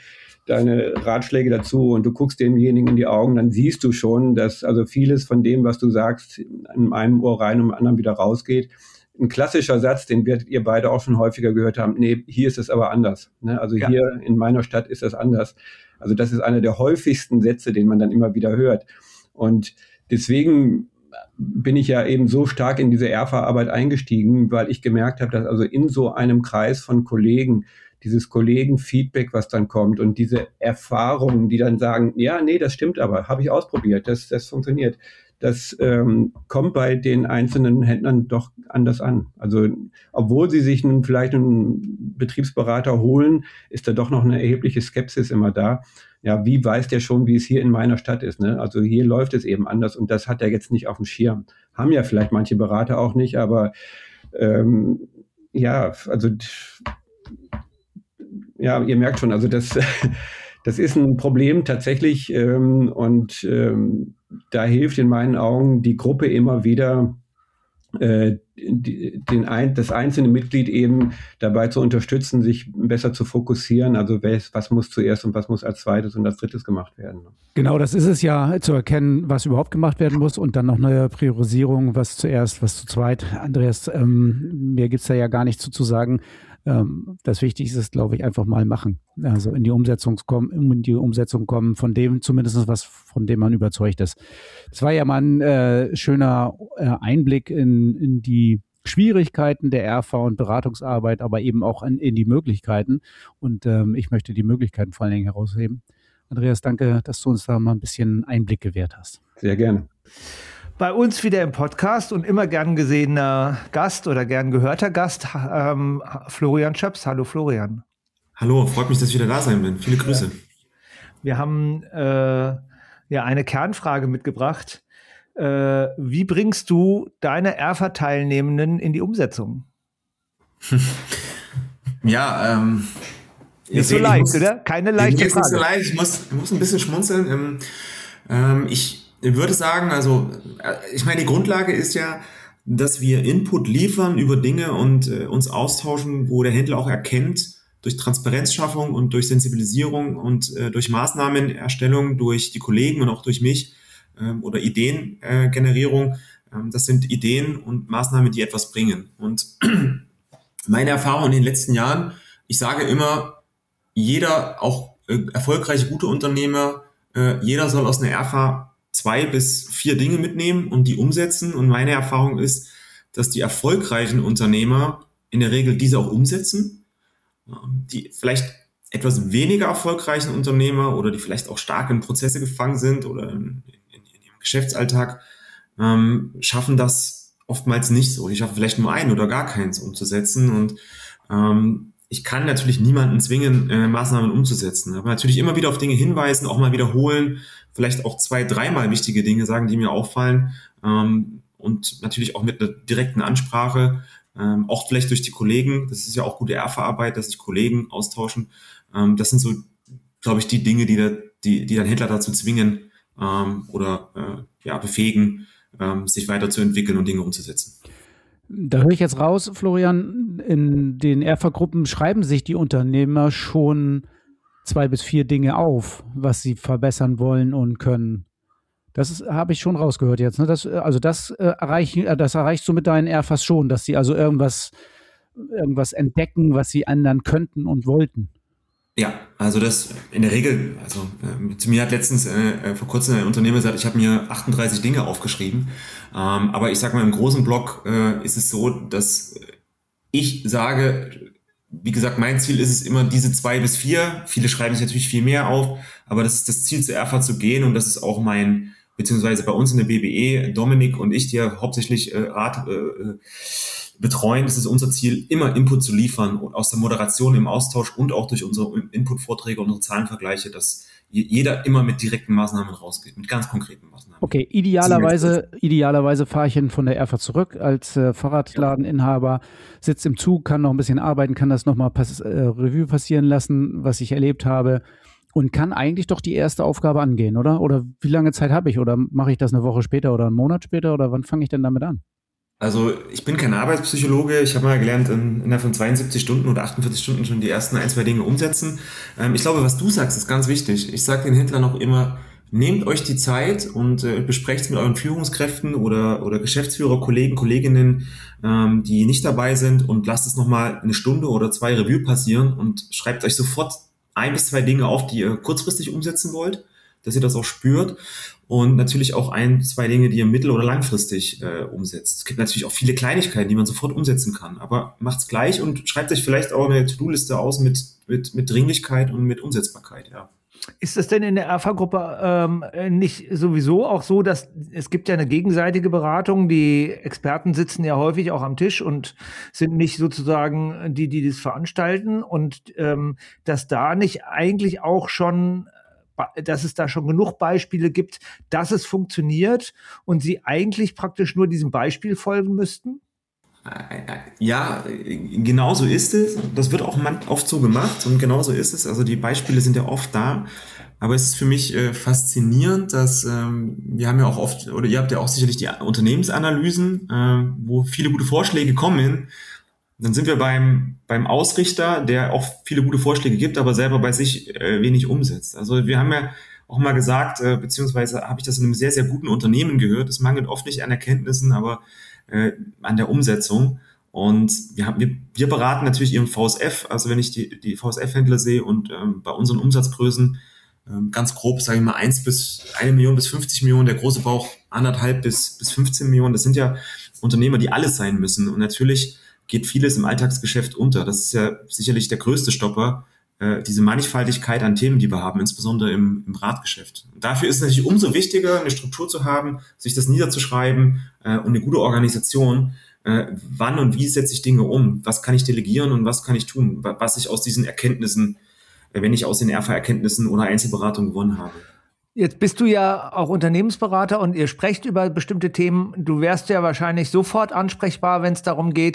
[SPEAKER 5] deine Ratschläge dazu und du guckst demjenigen in die Augen, dann siehst du schon, dass also vieles von dem, was du sagst, in einem Ohr rein und im anderen wieder rausgeht. Ein klassischer Satz, den werdet ihr beide auch schon häufiger gehört haben, nee, hier ist es aber anders. Ne? Also hier in meiner Stadt ist das anders. Also das ist einer der häufigsten Sätze, den man dann immer wieder hört. Und deswegen bin ich ja eben so stark in diese Erfa-Arbeit eingestiegen, weil ich gemerkt habe, dass also in so einem Kreis von Kollegen dieses Kollegenfeedback, was dann kommt und diese Erfahrungen, die dann sagen, ja, nee, das stimmt aber, habe ich ausprobiert, das funktioniert. Das kommt bei den einzelnen Händlern doch anders an. Also obwohl sie sich vielleicht einen Betriebsberater holen, ist da doch noch eine erhebliche Skepsis immer da. Ja, wie weiß der schon, wie es hier in meiner Stadt ist? Ne? Also hier läuft es eben anders und das hat er jetzt nicht auf dem Schirm. Haben ja vielleicht manche Berater auch nicht, aber ja, also ja, ihr merkt schon, also das ist ein Problem tatsächlich und da hilft in meinen Augen die Gruppe immer wieder, das einzelne Mitglied eben dabei zu unterstützen, sich besser zu fokussieren. Also was muss zuerst und was muss als zweites und als drittes gemacht werden.
[SPEAKER 3] Genau, das ist es ja, zu erkennen, was überhaupt gemacht werden muss und dann noch eine Priorisierung, was zuerst, was zu zweit. Andreas, mir gibt es da ja gar nichts zu sagen. Das Wichtigste ist, glaube ich, einfach mal machen. Also in die Umsetzung kommen, von dem zumindest was, von dem man überzeugt ist. Das war ja mal ein schöner Einblick in die Schwierigkeiten der Erfa und Beratungsarbeit, aber eben auch in die Möglichkeiten. Und ich möchte die Möglichkeiten vor allen Dingen herausheben. Andreas, danke, dass du uns da mal ein bisschen Einblick gewährt hast.
[SPEAKER 5] Sehr gerne.
[SPEAKER 4] Bei uns wieder im Podcast und immer gern gesehener Gast oder gern gehörter Gast, Florian Schöps. Hallo Florian.
[SPEAKER 6] Hallo, freut mich, dass ich wieder da sein bin. Viele Grüße.
[SPEAKER 4] Wir haben eine Kernfrage mitgebracht. Wie bringst du deine Erfa-Teilnehmenden in die Umsetzung?
[SPEAKER 6] Ja,
[SPEAKER 4] nicht so leicht, oder? Keine leichte Frage.
[SPEAKER 6] Nicht so leicht. Ich muss ein bisschen schmunzeln. Ich würde sagen, also ich meine, die Grundlage ist ja, dass wir Input liefern über Dinge und uns austauschen, wo der Händler auch erkennt, durch Transparenzschaffung und durch Sensibilisierung und durch Maßnahmenerstellung durch die Kollegen und auch durch mich oder Ideengenerierung. Das sind Ideen und Maßnahmen, die etwas bringen. Und meine Erfahrung in den letzten Jahren, ich sage immer, jeder, auch erfolgreiche, gute Unternehmer, jeder soll aus einer Erfa 2 bis 4 Dinge mitnehmen und die umsetzen. Und meine Erfahrung ist, dass die erfolgreichen Unternehmer in der Regel diese auch umsetzen. Die vielleicht etwas weniger erfolgreichen Unternehmer oder die vielleicht auch stark in Prozesse gefangen sind oder in ihrem Geschäftsalltag, schaffen das oftmals nicht so. Die schaffen vielleicht nur ein oder gar keins umzusetzen. Und ich kann natürlich niemanden zwingen, Maßnahmen umzusetzen. Aber natürlich immer wieder auf Dinge hinweisen, auch mal wiederholen, vielleicht auch 2-3 wichtige Dinge sagen, die mir auffallen. Und natürlich auch mit einer direkten Ansprache, auch vielleicht durch die Kollegen. Das ist ja auch gute Erfa-Arbeit, dass sich Kollegen austauschen. Das sind so, glaube ich, die Dinge, die dann Händler dazu zwingen oder befähigen, sich weiterzuentwickeln und Dinge umzusetzen.
[SPEAKER 3] Da höre ich jetzt raus, Florian, in den Erfa-Gruppen schreiben sich die Unternehmer schon 2 bis 4 Dinge auf, was sie verbessern wollen und können. Das habe ich schon rausgehört jetzt. Ne? Das erreichst du mit deinen Erfas schon, dass sie also irgendwas entdecken, was sie ändern könnten und wollten.
[SPEAKER 6] Ja, also das in der Regel, also zu mir hat letztens vor kurzem ein Unternehmer gesagt, ich habe mir 38 Dinge aufgeschrieben, aber ich sag mal, im großen Block ist es so, dass ich sage, wie gesagt, mein Ziel ist es immer diese 2 bis 4, viele schreiben sich natürlich viel mehr auf, aber das ist das Ziel, zur Erfa zu gehen und das ist auch beziehungsweise bei uns in der BBE, Dominik und ich, die ja hauptsächlich betreuen, das ist unser Ziel, immer Input zu liefern und aus der Moderation im Austausch und auch durch unsere Input-Vorträge und unsere Zahlenvergleiche, dass jeder immer mit direkten Maßnahmen rausgeht, mit ganz konkreten Maßnahmen.
[SPEAKER 3] Okay, idealerweise fahre ich von der Erfa zurück als Fahrradladeninhaber, sitze im Zug, kann noch ein bisschen arbeiten, kann das nochmal Revue passieren lassen, was ich erlebt habe und kann eigentlich doch die erste Aufgabe angehen, oder? Oder wie lange Zeit habe ich? Oder mache ich das eine Woche später oder einen Monat später oder wann fange ich denn damit an?
[SPEAKER 6] Also ich bin kein Arbeitspsychologe. Ich habe mal gelernt, innerhalb von 72 Stunden oder 48 Stunden schon die ersten 1, 2 Dinge umsetzen. Ich glaube, was du sagst, ist ganz wichtig. Ich sage den Händlern auch immer, nehmt euch die Zeit und besprecht es mit euren Führungskräften oder Geschäftsführer, Kollegen, Kolleginnen, die nicht dabei sind, und lasst es nochmal 1 Stunde oder 2 Revue passieren und schreibt euch sofort 1 bis 2 Dinge auf, die ihr kurzfristig umsetzen wollt, dass ihr das auch spürt, und natürlich auch 1, 2 Dinge, die ihr mittel- oder langfristig umsetzt. Es gibt natürlich auch viele Kleinigkeiten, die man sofort umsetzen kann, aber macht's gleich und schreibt euch vielleicht auch eine To-Do-Liste aus mit Dringlichkeit und mit Umsetzbarkeit, ja.
[SPEAKER 4] Ist es denn in der Erfa-Gruppe nicht sowieso auch so, dass es gibt ja eine gegenseitige Beratung, die Experten sitzen ja häufig auch am Tisch und sind nicht sozusagen die das veranstalten, und dass da nicht eigentlich auch schon, dass es da schon genug Beispiele gibt, dass es funktioniert und sie eigentlich praktisch nur diesem Beispiel folgen müssten?
[SPEAKER 6] Ja, genau so ist es. Das wird auch oft so gemacht, und genau so ist es. Also die Beispiele sind ja oft da. Aber es ist für mich faszinierend, dass wir haben ja auch oft, oder ihr habt ja auch sicherlich die Unternehmensanalysen, wo viele gute Vorschläge kommen. Dann sind wir beim Ausrichter, der auch viele gute Vorschläge gibt, aber selber bei sich wenig umsetzt. Also wir haben ja auch mal gesagt, beziehungsweise habe ich das in einem sehr, sehr guten Unternehmen gehört. Es mangelt oft nicht an Erkenntnissen, aber an der Umsetzung. Und wir beraten natürlich ihren VSF. Also wenn ich die VSF-Händler sehe und bei unseren Umsatzgrößen ganz grob, sage ich mal, 1 Million bis 50 Millionen, der große Bauch 1,5 bis 15 Millionen. Das sind ja Unternehmer, die alles sein müssen. Und natürlich geht vieles im Alltagsgeschäft unter. Das ist ja sicherlich der größte Stopper, diese Mannigfaltigkeit an Themen, die wir haben, insbesondere im Radgeschäft. Und dafür ist es natürlich umso wichtiger, eine Struktur zu haben, sich das niederzuschreiben und eine gute Organisation. Wann und wie setze ich Dinge um? Was kann ich delegieren und was kann ich tun? Was ich aus diesen Erkenntnissen, wenn ich aus den Erfa-Erkenntnissen oder Einzelberatung gewonnen habe.
[SPEAKER 4] Jetzt bist du ja auch Unternehmensberater und ihr sprecht über bestimmte Themen. Du wärst ja wahrscheinlich sofort ansprechbar, wenn es darum geht,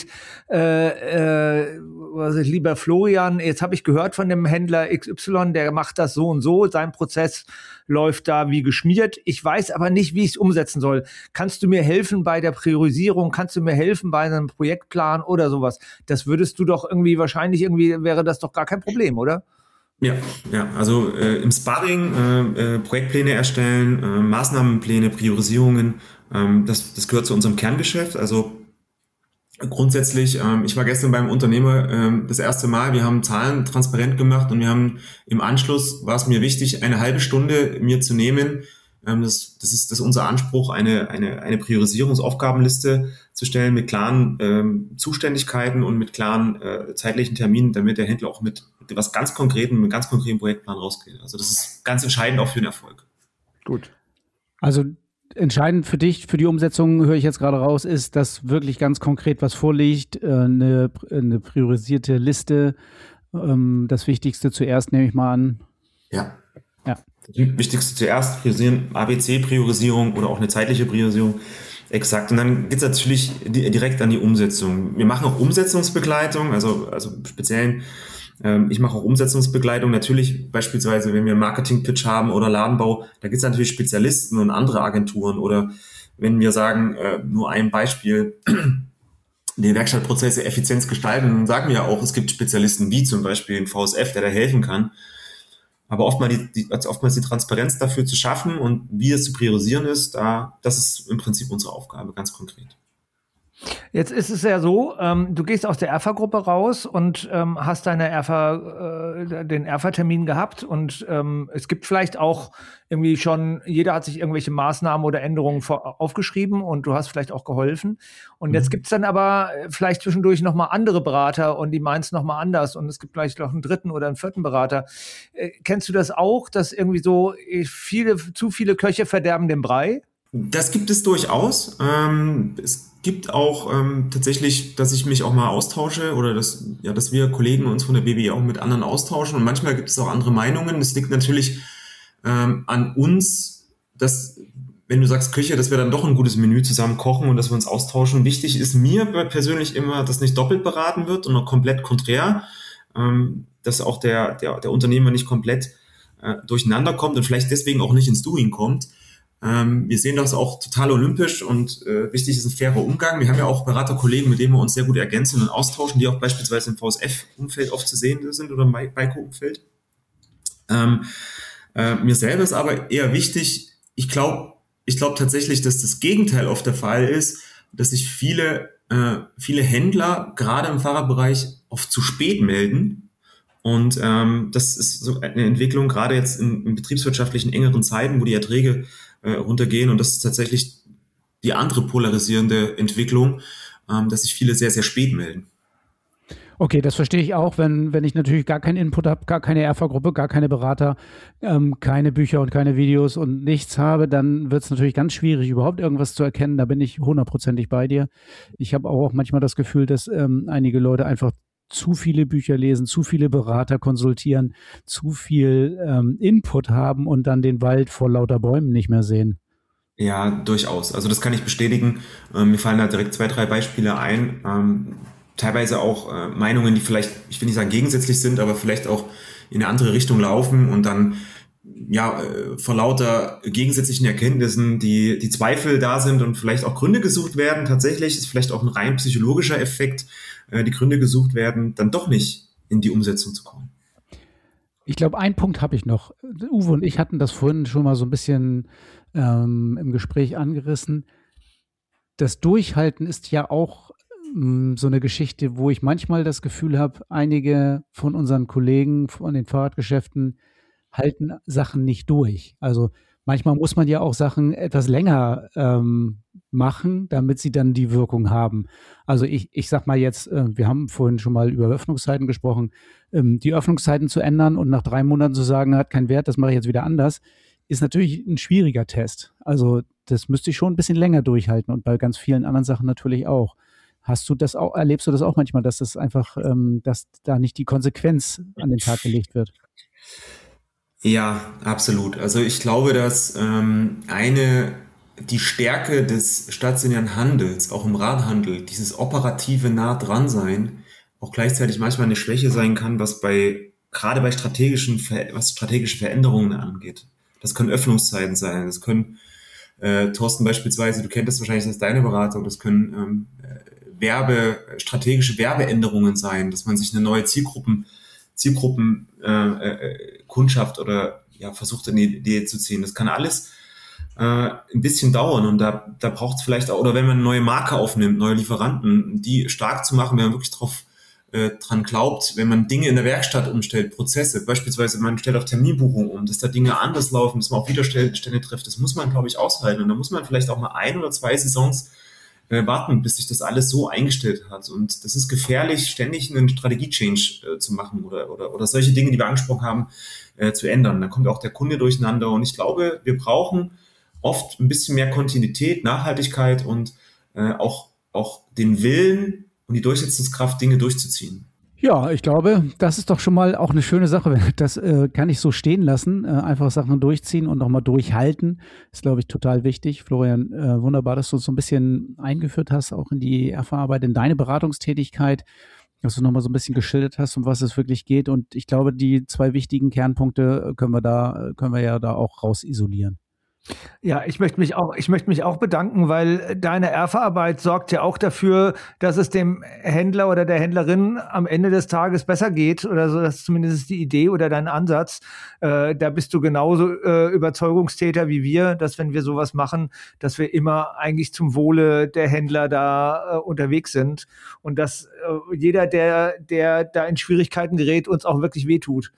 [SPEAKER 4] lieber Florian, jetzt habe ich gehört von dem Händler XY, der macht das so und so, sein Prozess läuft da wie geschmiert. Ich weiß aber nicht, wie ich es umsetzen soll. Kannst du mir helfen bei der Priorisierung? Kannst du mir helfen bei einem Projektplan oder sowas? Das würdest du doch wahrscheinlich wäre das doch gar kein Problem, oder?
[SPEAKER 6] Ja, also im Sparring Projektpläne erstellen, Maßnahmenpläne, Priorisierungen, das gehört zu unserem Kerngeschäft. Also grundsätzlich, ich war gestern beim Unternehmer das erste Mal, wir haben Zahlen transparent gemacht, und wir haben im Anschluss, war es mir wichtig, 1/2 Stunde mir zu nehmen. Das ist unser Anspruch, eine Priorisierungsaufgabenliste zu stellen mit klaren Zuständigkeiten und mit klaren zeitlichen Terminen, damit der Händler auch mit was ganz Konkreten, mit einem ganz konkreten Projektplan rausgeht. Also das ist ganz entscheidend auch für den Erfolg.
[SPEAKER 4] Gut.
[SPEAKER 3] Also entscheidend für dich, für die Umsetzung, höre ich jetzt gerade raus, ist, dass wirklich ganz konkret was vorliegt, eine priorisierte Liste, das Wichtigste zuerst, nehme ich mal an.
[SPEAKER 6] Ja. Wichtigste zuerst, priorisieren, ABC-Priorisierung oder auch eine zeitliche Priorisierung. Exakt. Und dann geht es natürlich direkt an die Umsetzung. Wir machen auch Umsetzungsbegleitung, also speziell, ich mache auch Umsetzungsbegleitung. Natürlich beispielsweise, wenn wir einen Marketing-Pitch haben oder Ladenbau, da gibt es natürlich Spezialisten und andere Agenturen. Oder wenn wir sagen, nur ein Beispiel, die Werkstattprozesse effizient gestalten, dann sagen wir ja auch, es gibt Spezialisten wie zum Beispiel den VSF, der da helfen kann. Aber oftmals die Transparenz dafür zu schaffen und wie es zu priorisieren ist, das ist im Prinzip unsere Aufgabe, ganz konkret.
[SPEAKER 4] Jetzt ist es ja so, du gehst aus der Erfa-Gruppe raus und hast den Erfa-Termin gehabt, und es gibt vielleicht auch irgendwie schon, jeder hat sich irgendwelche Maßnahmen oder Änderungen aufgeschrieben und du hast vielleicht auch geholfen. Und jetzt gibt es dann aber vielleicht zwischendurch nochmal andere Berater und die meinen es nochmal anders, und es gibt vielleicht noch einen 3. oder einen 4. Berater. Kennst du das auch, dass irgendwie so zu viele Köche verderben den Brei?
[SPEAKER 6] Das gibt es durchaus. Es gibt auch tatsächlich, dass ich mich auch mal austausche oder dass wir Kollegen uns von der BBI auch mit anderen austauschen, und manchmal gibt es auch andere Meinungen. Das liegt natürlich an uns, dass, wenn du sagst Küche, dass wir dann doch ein gutes Menü zusammen kochen und dass wir uns austauschen. Wichtig ist mir persönlich immer, dass nicht doppelt beraten wird und komplett konträr, dass auch der Unternehmer nicht komplett durcheinander kommt und vielleicht deswegen auch nicht ins Doing kommt. Wir sehen das auch total olympisch und wichtig ist ein fairer Umgang. Wir haben ja auch Beraterkollegen, mit denen wir uns sehr gut ergänzen und austauschen, die auch beispielsweise im VSF-Umfeld oft zu sehen sind oder im BICO-Umfeld. Mir selber ist aber eher wichtig, ich glaube tatsächlich, dass das Gegenteil oft der Fall ist, dass sich viele Händler gerade im Fahrradbereich oft zu spät melden. Und das ist so eine Entwicklung, gerade jetzt in betriebswirtschaftlichen engeren Zeiten, wo die Erträge runtergehen. Und das ist tatsächlich die andere polarisierende Entwicklung, dass sich viele sehr, sehr spät melden.
[SPEAKER 3] Okay, das verstehe ich auch, wenn ich natürlich gar keinen Input habe, gar keine Erfa-Gruppe, gar keine Berater, keine Bücher und keine Videos und nichts habe, dann wird es natürlich ganz schwierig, überhaupt irgendwas zu erkennen. Da bin ich 100%ig bei dir. Ich habe auch manchmal das Gefühl, dass einige Leute einfach zu viele Bücher lesen, zu viele Berater konsultieren, zu viel Input haben und dann den Wald vor lauter Bäumen nicht mehr sehen.
[SPEAKER 6] Ja, durchaus. Also das kann ich bestätigen. Mir fallen da direkt 2, 3 Beispiele ein. Teilweise auch Meinungen, die vielleicht, ich will nicht sagen gegensätzlich sind, aber vielleicht auch in eine andere Richtung laufen und dann vor lauter gegensätzlichen Erkenntnissen, die Zweifel da sind und vielleicht auch Gründe gesucht werden. Tatsächlich ist vielleicht auch ein rein psychologischer Effekt, die Gründe gesucht werden, dann doch nicht in die Umsetzung zu kommen.
[SPEAKER 3] Ich glaube, einen Punkt habe ich noch. Uwe und ich hatten das vorhin schon mal so ein bisschen im Gespräch angerissen. Das Durchhalten ist ja auch so eine Geschichte, wo ich manchmal das Gefühl habe, einige von unseren Kollegen von den Fahrradgeschäften halten Sachen nicht durch. Also manchmal muss man ja auch Sachen etwas länger machen, damit sie dann die Wirkung haben. Also ich sag mal jetzt, wir haben vorhin schon mal über Öffnungszeiten gesprochen, die Öffnungszeiten zu ändern und nach 3 Monaten zu sagen, hat keinen Wert, das mache ich jetzt wieder anders, ist natürlich ein schwieriger Test. Also das müsste ich schon ein bisschen länger durchhalten und bei ganz vielen anderen Sachen natürlich auch. Erlebst du das auch manchmal, dass das einfach, dass da nicht die Konsequenz an den Tag gelegt wird?
[SPEAKER 6] Ja, absolut. Also ich glaube, dass die Stärke des stationären Handels, auch im Radhandel, dieses operative nah dran sein, auch gleichzeitig manchmal eine Schwäche sein kann, gerade bei was strategische Veränderungen angeht. Das können Öffnungszeiten sein, das können Thorsten beispielsweise, du kennst das wahrscheinlich aus deiner Beratung, das können strategische Werbeänderungen sein, dass man sich eine neue Kundschaft oder versucht in die Idee zu ziehen. Das kann alles ein bisschen dauern und da braucht es vielleicht auch, oder wenn man eine neue Marke aufnimmt, neue Lieferanten, die stark zu machen, wenn man wirklich dran glaubt, wenn man Dinge in der Werkstatt umstellt, Prozesse, beispielsweise man stellt auf Terminbuchung um, dass da Dinge anders laufen, dass man auch Widerstände trifft, das muss man, glaube ich, aushalten und da muss man vielleicht auch mal 1 oder 2 Saisons warten, bis sich das alles so eingestellt hat. Und das ist gefährlich, ständig einen Strategie-Change zu machen oder solche Dinge, die wir angesprochen haben, zu ändern. Da kommt auch der Kunde durcheinander. Und ich glaube, wir brauchen oft ein bisschen mehr Kontinuität, Nachhaltigkeit und auch den Willen und die Durchsetzungskraft, Dinge durchzuziehen.
[SPEAKER 3] Ja, ich glaube, das ist doch schon mal auch eine schöne Sache. Das kann ich so stehen lassen. Einfach Sachen durchziehen und nochmal durchhalten. Ist, glaube ich, total wichtig. Florian, wunderbar, dass du uns so ein bisschen eingeführt hast, auch in die Erfahrungsarbeit, in deine Beratungstätigkeit, dass du nochmal so ein bisschen geschildert hast, um was es wirklich geht. Und ich glaube, die 2 wichtigen Kernpunkte können wir ja da auch raus isolieren.
[SPEAKER 4] Ja, ich möchte mich auch bedanken, weil deine Erfa-Arbeit sorgt ja auch dafür, dass es dem Händler oder der Händlerin am Ende des Tages besser geht oder so. Das ist zumindest die Idee oder dein Ansatz. Da bist du genauso Überzeugungstäter wie wir, dass wenn wir sowas machen, dass wir immer eigentlich zum Wohle der Händler da unterwegs sind und dass jeder, der da in Schwierigkeiten gerät, uns auch wirklich wehtut.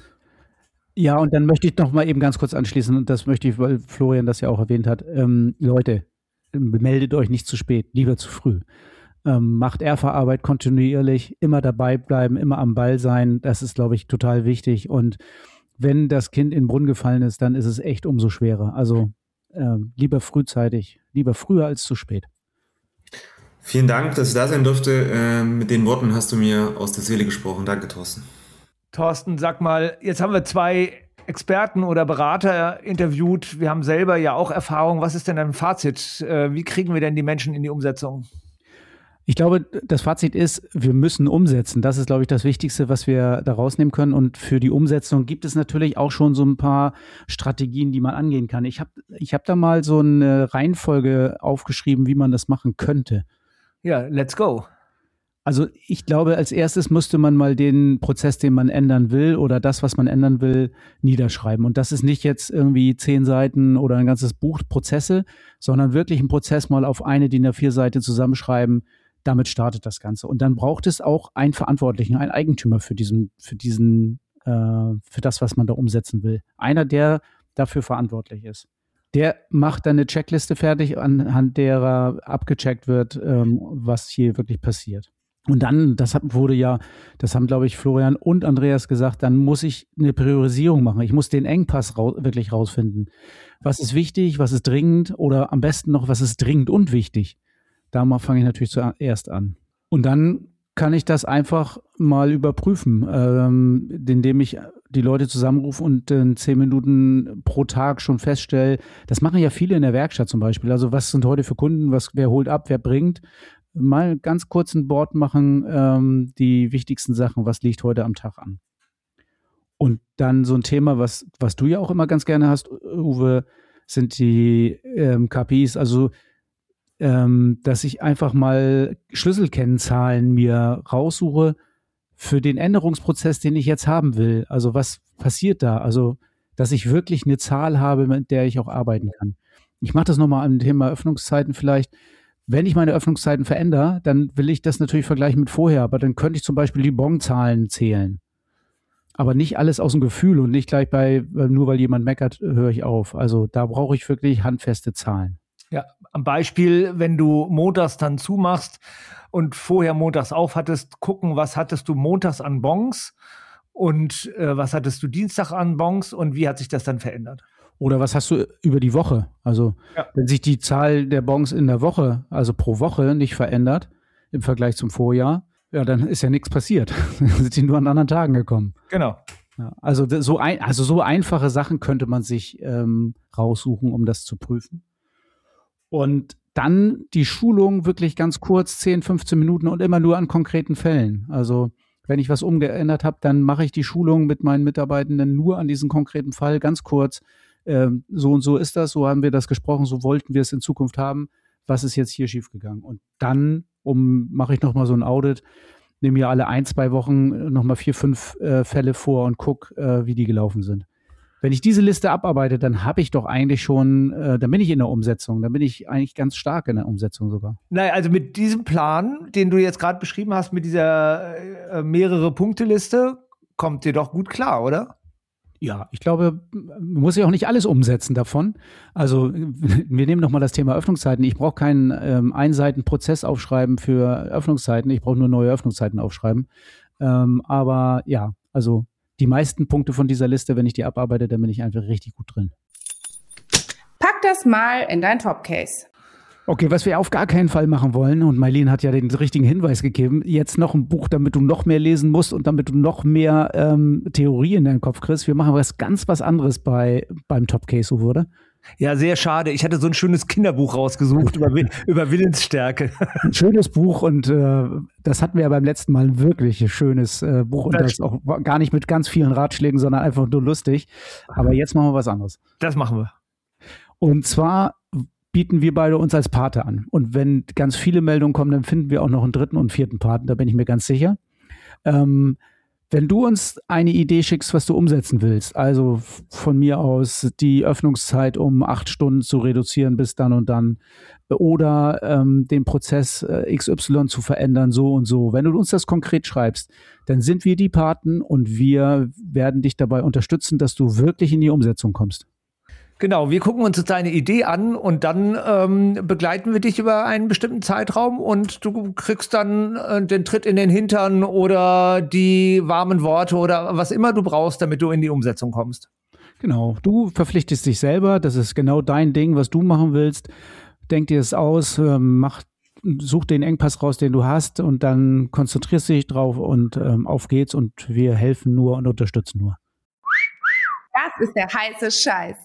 [SPEAKER 3] Ja, und dann möchte ich noch mal eben ganz kurz anschließen, und das möchte ich, weil Florian das ja auch erwähnt hat. Leute, meldet euch nicht zu spät, lieber zu früh. Macht Erfa-Arbeit kontinuierlich, immer dabei bleiben, immer am Ball sein. Das ist, glaube ich, total wichtig. Und wenn das Kind in den Brunnen gefallen ist, dann ist es echt umso schwerer. Also lieber frühzeitig, lieber früher als zu spät.
[SPEAKER 6] Vielen Dank, dass ich da sein durfte. Mit den Worten hast du mir aus der Seele gesprochen. Danke, Thorsten.
[SPEAKER 4] Thorsten, sag mal, jetzt haben wir 2 Experten oder Berater interviewt. Wir haben selber ja auch Erfahrung. Was ist denn dein Fazit? Wie kriegen wir denn die Menschen in die Umsetzung?
[SPEAKER 3] Ich glaube, das Fazit ist, wir müssen umsetzen. Das ist, glaube ich, das Wichtigste, was wir da rausnehmen können. Und für die Umsetzung gibt es natürlich auch schon so ein paar Strategien, die man angehen kann. Ich hab da mal so eine Reihenfolge aufgeschrieben, wie man das machen könnte.
[SPEAKER 4] Ja, let's go.
[SPEAKER 3] Also ich glaube, als erstes müsste man mal den Prozess, den man ändern will oder das, was man ändern will, niederschreiben. Und das ist nicht jetzt irgendwie 10 Seiten oder ein ganzes Buch Prozesse, sondern wirklich einen Prozess mal auf eine DIN A4-Seite zusammenschreiben. Damit startet das Ganze. Und dann braucht es auch einen Verantwortlichen, einen Eigentümer für das, was man da umsetzen will. Einer, der dafür verantwortlich ist. Der macht dann eine Checkliste fertig, anhand derer abgecheckt wird, was hier wirklich passiert. Und dann, das haben, glaube ich, Florian und Andreas gesagt, dann muss ich eine Priorisierung machen. Ich muss den Engpass wirklich rausfinden. Was ist wichtig, was ist dringend oder am besten noch, was ist dringend und wichtig? Da fange ich natürlich zuerst an. Und dann kann ich das einfach mal überprüfen, indem ich die Leute zusammenrufe und in 10 Minuten pro Tag schon feststelle, das machen ja viele in der Werkstatt zum Beispiel. Also was sind heute für Kunden, wer holt ab, wer bringt? Mal ganz kurz ein Board machen, die wichtigsten Sachen, was liegt heute am Tag an. Und dann so ein Thema, was du ja auch immer ganz gerne hast, Uwe, sind die KPIs, also dass ich einfach mal Schlüsselkennzahlen mir raussuche für den Änderungsprozess, den ich jetzt haben will. Also was passiert da? Also, dass ich wirklich eine Zahl habe, mit der ich auch arbeiten kann. Ich mache das nochmal am Thema Öffnungszeiten vielleicht. Wenn ich meine Öffnungszeiten verändere, dann will ich das natürlich vergleichen mit vorher, aber dann könnte ich zum Beispiel die Bon-Zahlen zählen. Aber nicht alles aus dem Gefühl und nicht gleich nur weil jemand meckert, höre ich auf. Also da brauche ich wirklich handfeste Zahlen.
[SPEAKER 4] Ja, am Beispiel, wenn du montags dann zumachst und vorher montags auf hattest, gucken, was hattest du montags an Bons und was hattest du Dienstag an Bons und wie hat sich das dann verändert?
[SPEAKER 3] Oder was hast du über die Woche? Also wenn sich die Zahl der Bons in der Woche, also pro Woche, nicht verändert im Vergleich zum Vorjahr, ja, dann ist ja nichts passiert. Dann sind die nur an anderen Tagen gekommen.
[SPEAKER 4] Genau.
[SPEAKER 3] Ja, also so einfache Sachen könnte man sich raussuchen, um das zu prüfen. Und dann die Schulung wirklich ganz kurz, 10, 15 Minuten und immer nur an konkreten Fällen. Also wenn ich was umgeändert habe, dann mache ich die Schulung mit meinen Mitarbeitenden nur an diesem konkreten Fall, ganz kurz. So und so ist das, so haben wir das gesprochen, so wollten wir es in Zukunft haben. Was ist jetzt hier schiefgegangen? Und dann mache ich nochmal so ein Audit, nehme mir alle 1-2 Wochen nochmal 4, 5 Fälle vor und gucke, wie die gelaufen sind. Wenn ich diese Liste abarbeite, dann habe ich doch eigentlich schon, dann bin ich in der Umsetzung, dann bin ich eigentlich ganz stark in der Umsetzung sogar.
[SPEAKER 4] Naja, also mit diesem Plan, den du jetzt gerade beschrieben hast, mit dieser mehrere Punkte-Liste, kommt dir doch gut klar, oder?
[SPEAKER 3] Ja, ich glaube, man muss ja auch nicht alles umsetzen davon. Also wir nehmen nochmal das Thema Öffnungszeiten. Ich brauche keinen Einseiten-Prozess aufschreiben für Öffnungszeiten. Ich brauche nur neue Öffnungszeiten aufschreiben. Aber ja, also die meisten Punkte von dieser Liste, wenn ich die abarbeite, dann bin ich einfach richtig gut drin.
[SPEAKER 1] Pack das mal in dein Topcase.
[SPEAKER 3] Okay, was wir auf gar keinen Fall machen wollen, und Mailin hat ja den richtigen Hinweis gegeben, jetzt noch ein Buch, damit du noch mehr lesen musst und damit du noch mehr Theorie in deinen Kopf kriegst. Wir machen was anderes beim Topcase, Uwe, oder?
[SPEAKER 4] Ja, sehr schade. Ich hatte so ein schönes Kinderbuch rausgesucht über Willensstärke.
[SPEAKER 3] Ein schönes Buch und das hatten wir ja beim letzten Mal ein wirklich schönes Buch und das auch gar nicht mit ganz vielen Ratschlägen, sondern einfach nur lustig. Aber jetzt machen wir was anderes.
[SPEAKER 4] Das machen wir.
[SPEAKER 3] Und zwar bieten wir beide uns als Pate an. Und wenn ganz viele Meldungen kommen, dann finden wir auch noch einen 3. und 4. Paten, da bin ich mir ganz sicher. Wenn du uns eine Idee schickst, was du umsetzen willst, also von mir aus die Öffnungszeit um 8 Stunden zu reduzieren bis dann und dann oder den Prozess XY zu verändern, so und so. Wenn du uns das konkret schreibst, dann sind wir die Paten und wir werden dich dabei unterstützen, dass du wirklich in die Umsetzung kommst.
[SPEAKER 4] Genau, wir gucken uns jetzt deine Idee an und dann begleiten wir dich über einen bestimmten Zeitraum und du kriegst dann den Tritt in den Hintern oder die warmen Worte oder was immer du brauchst, damit du in die Umsetzung kommst.
[SPEAKER 3] Genau, du verpflichtest dich selber, das ist genau dein Ding, was du machen willst. Denk dir es aus, such den Engpass raus, den du hast und dann konzentrierst du dich drauf und auf geht's und wir helfen nur und unterstützen nur.
[SPEAKER 1] Das ist der heiße Scheiß.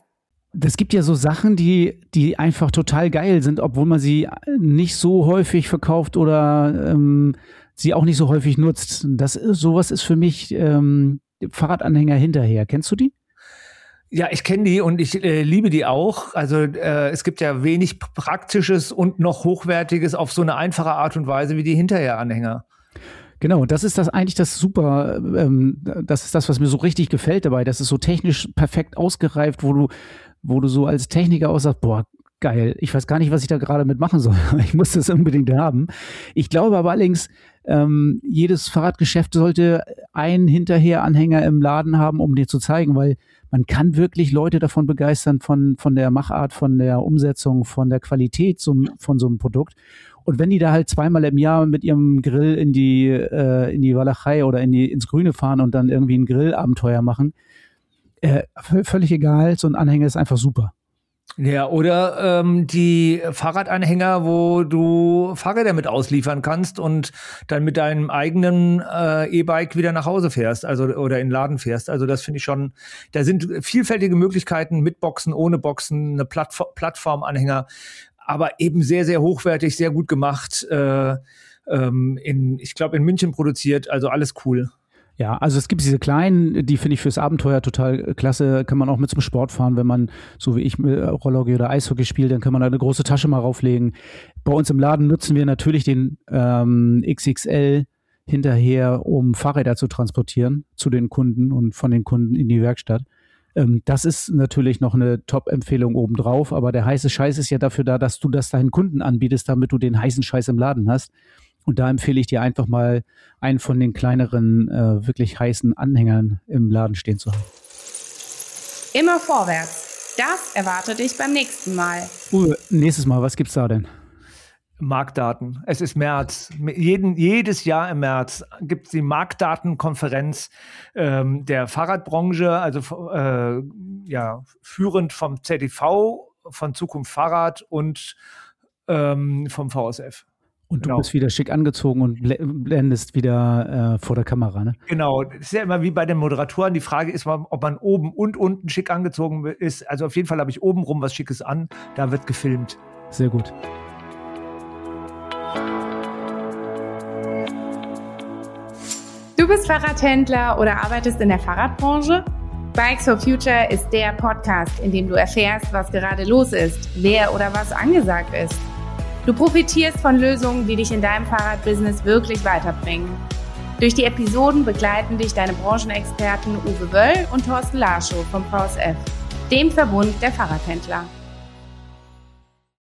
[SPEAKER 3] Das gibt ja so Sachen, die einfach total geil sind, obwohl man sie nicht so häufig verkauft oder sie auch nicht so häufig nutzt. Sowas ist für mich Fahrradanhänger hinterher. Kennst du die?
[SPEAKER 4] Ja, ich kenne die und ich liebe die auch. Also es gibt ja wenig Praktisches und noch Hochwertiges auf so eine einfache Art und Weise wie die Hinterher-Anhänger.
[SPEAKER 3] Genau, das ist eigentlich das super, das ist das, was mir so richtig gefällt dabei. Das ist so technisch perfekt ausgereift, wo du so als Techniker auch sagst, boah, geil, ich weiß gar nicht, was ich da gerade mitmachen soll. Ich muss das unbedingt haben. Ich glaube aber allerdings, jedes Fahrradgeschäft sollte einen Hinterher-Anhänger im Laden haben, um dir zu zeigen, weil man kann wirklich Leute davon begeistern, von der Machart, von der Umsetzung, von der Qualität von so einem Produkt. Und wenn die da halt zweimal im Jahr mit ihrem Grill in die Walachei oder ins Grüne fahren und dann irgendwie ein Grillabenteuer machen, völlig egal, so ein Anhänger ist einfach super.
[SPEAKER 4] Ja, oder die Fahrradanhänger, wo du Fahrräder mit ausliefern kannst und dann mit deinem eigenen E-Bike wieder nach Hause fährst, also oder in den Laden fährst. Also das finde ich schon, da sind vielfältige Möglichkeiten mit Boxen, ohne Boxen, eine Plattformanhänger, aber eben sehr, sehr hochwertig, sehr gut gemacht, ich glaube in München produziert, also alles cool.
[SPEAKER 3] Ja, also es gibt diese kleinen, die finde ich fürs Abenteuer total klasse, kann man auch mit zum Sport fahren, wenn man, so wie ich, Rollhockey oder Eishockey spielt, dann kann man da eine große Tasche mal rauflegen. Bei uns im Laden nutzen wir natürlich den XXL hinterher, um Fahrräder zu transportieren zu den Kunden und von den Kunden in die Werkstatt. Das ist natürlich noch eine Top-Empfehlung obendrauf, aber der heiße Scheiß ist ja dafür da, dass du das deinen Kunden anbietest, damit du den heißen Scheiß im Laden hast. Und da empfehle ich dir einfach mal, einen von den kleineren, wirklich heißen Anhängern im Laden stehen zu haben.
[SPEAKER 1] Immer vorwärts. Das erwartet dich beim nächsten Mal.
[SPEAKER 3] Nächstes Mal, was gibt's da denn?
[SPEAKER 4] Marktdaten. Es ist März. Jedes Jahr im März gibt es die Marktdatenkonferenz der Fahrradbranche, also führend vom ZDV, von Zukunft Fahrrad und vom VSF.
[SPEAKER 3] Und du bist wieder schick angezogen und blendest wieder vor der Kamera, ne?
[SPEAKER 4] Genau. Das ist ja immer wie bei den Moderatoren. Die Frage ist, ob man oben und unten schick angezogen ist. Also auf jeden Fall habe ich oben rum was Schickes an. Da wird gefilmt.
[SPEAKER 3] Sehr gut.
[SPEAKER 1] Du bist Fahrradhändler oder arbeitest in der Fahrradbranche? Bikes for Future ist der Podcast, in dem du erfährst, was gerade los ist, wer oder was angesagt ist. Du profitierst von Lösungen, die dich in deinem Fahrradbusiness wirklich weiterbringen. Durch die Episoden begleiten dich deine Branchenexperten Uwe Wöll und Thorsten Larschow vom VSF, dem Verbund der Fahrradhändler.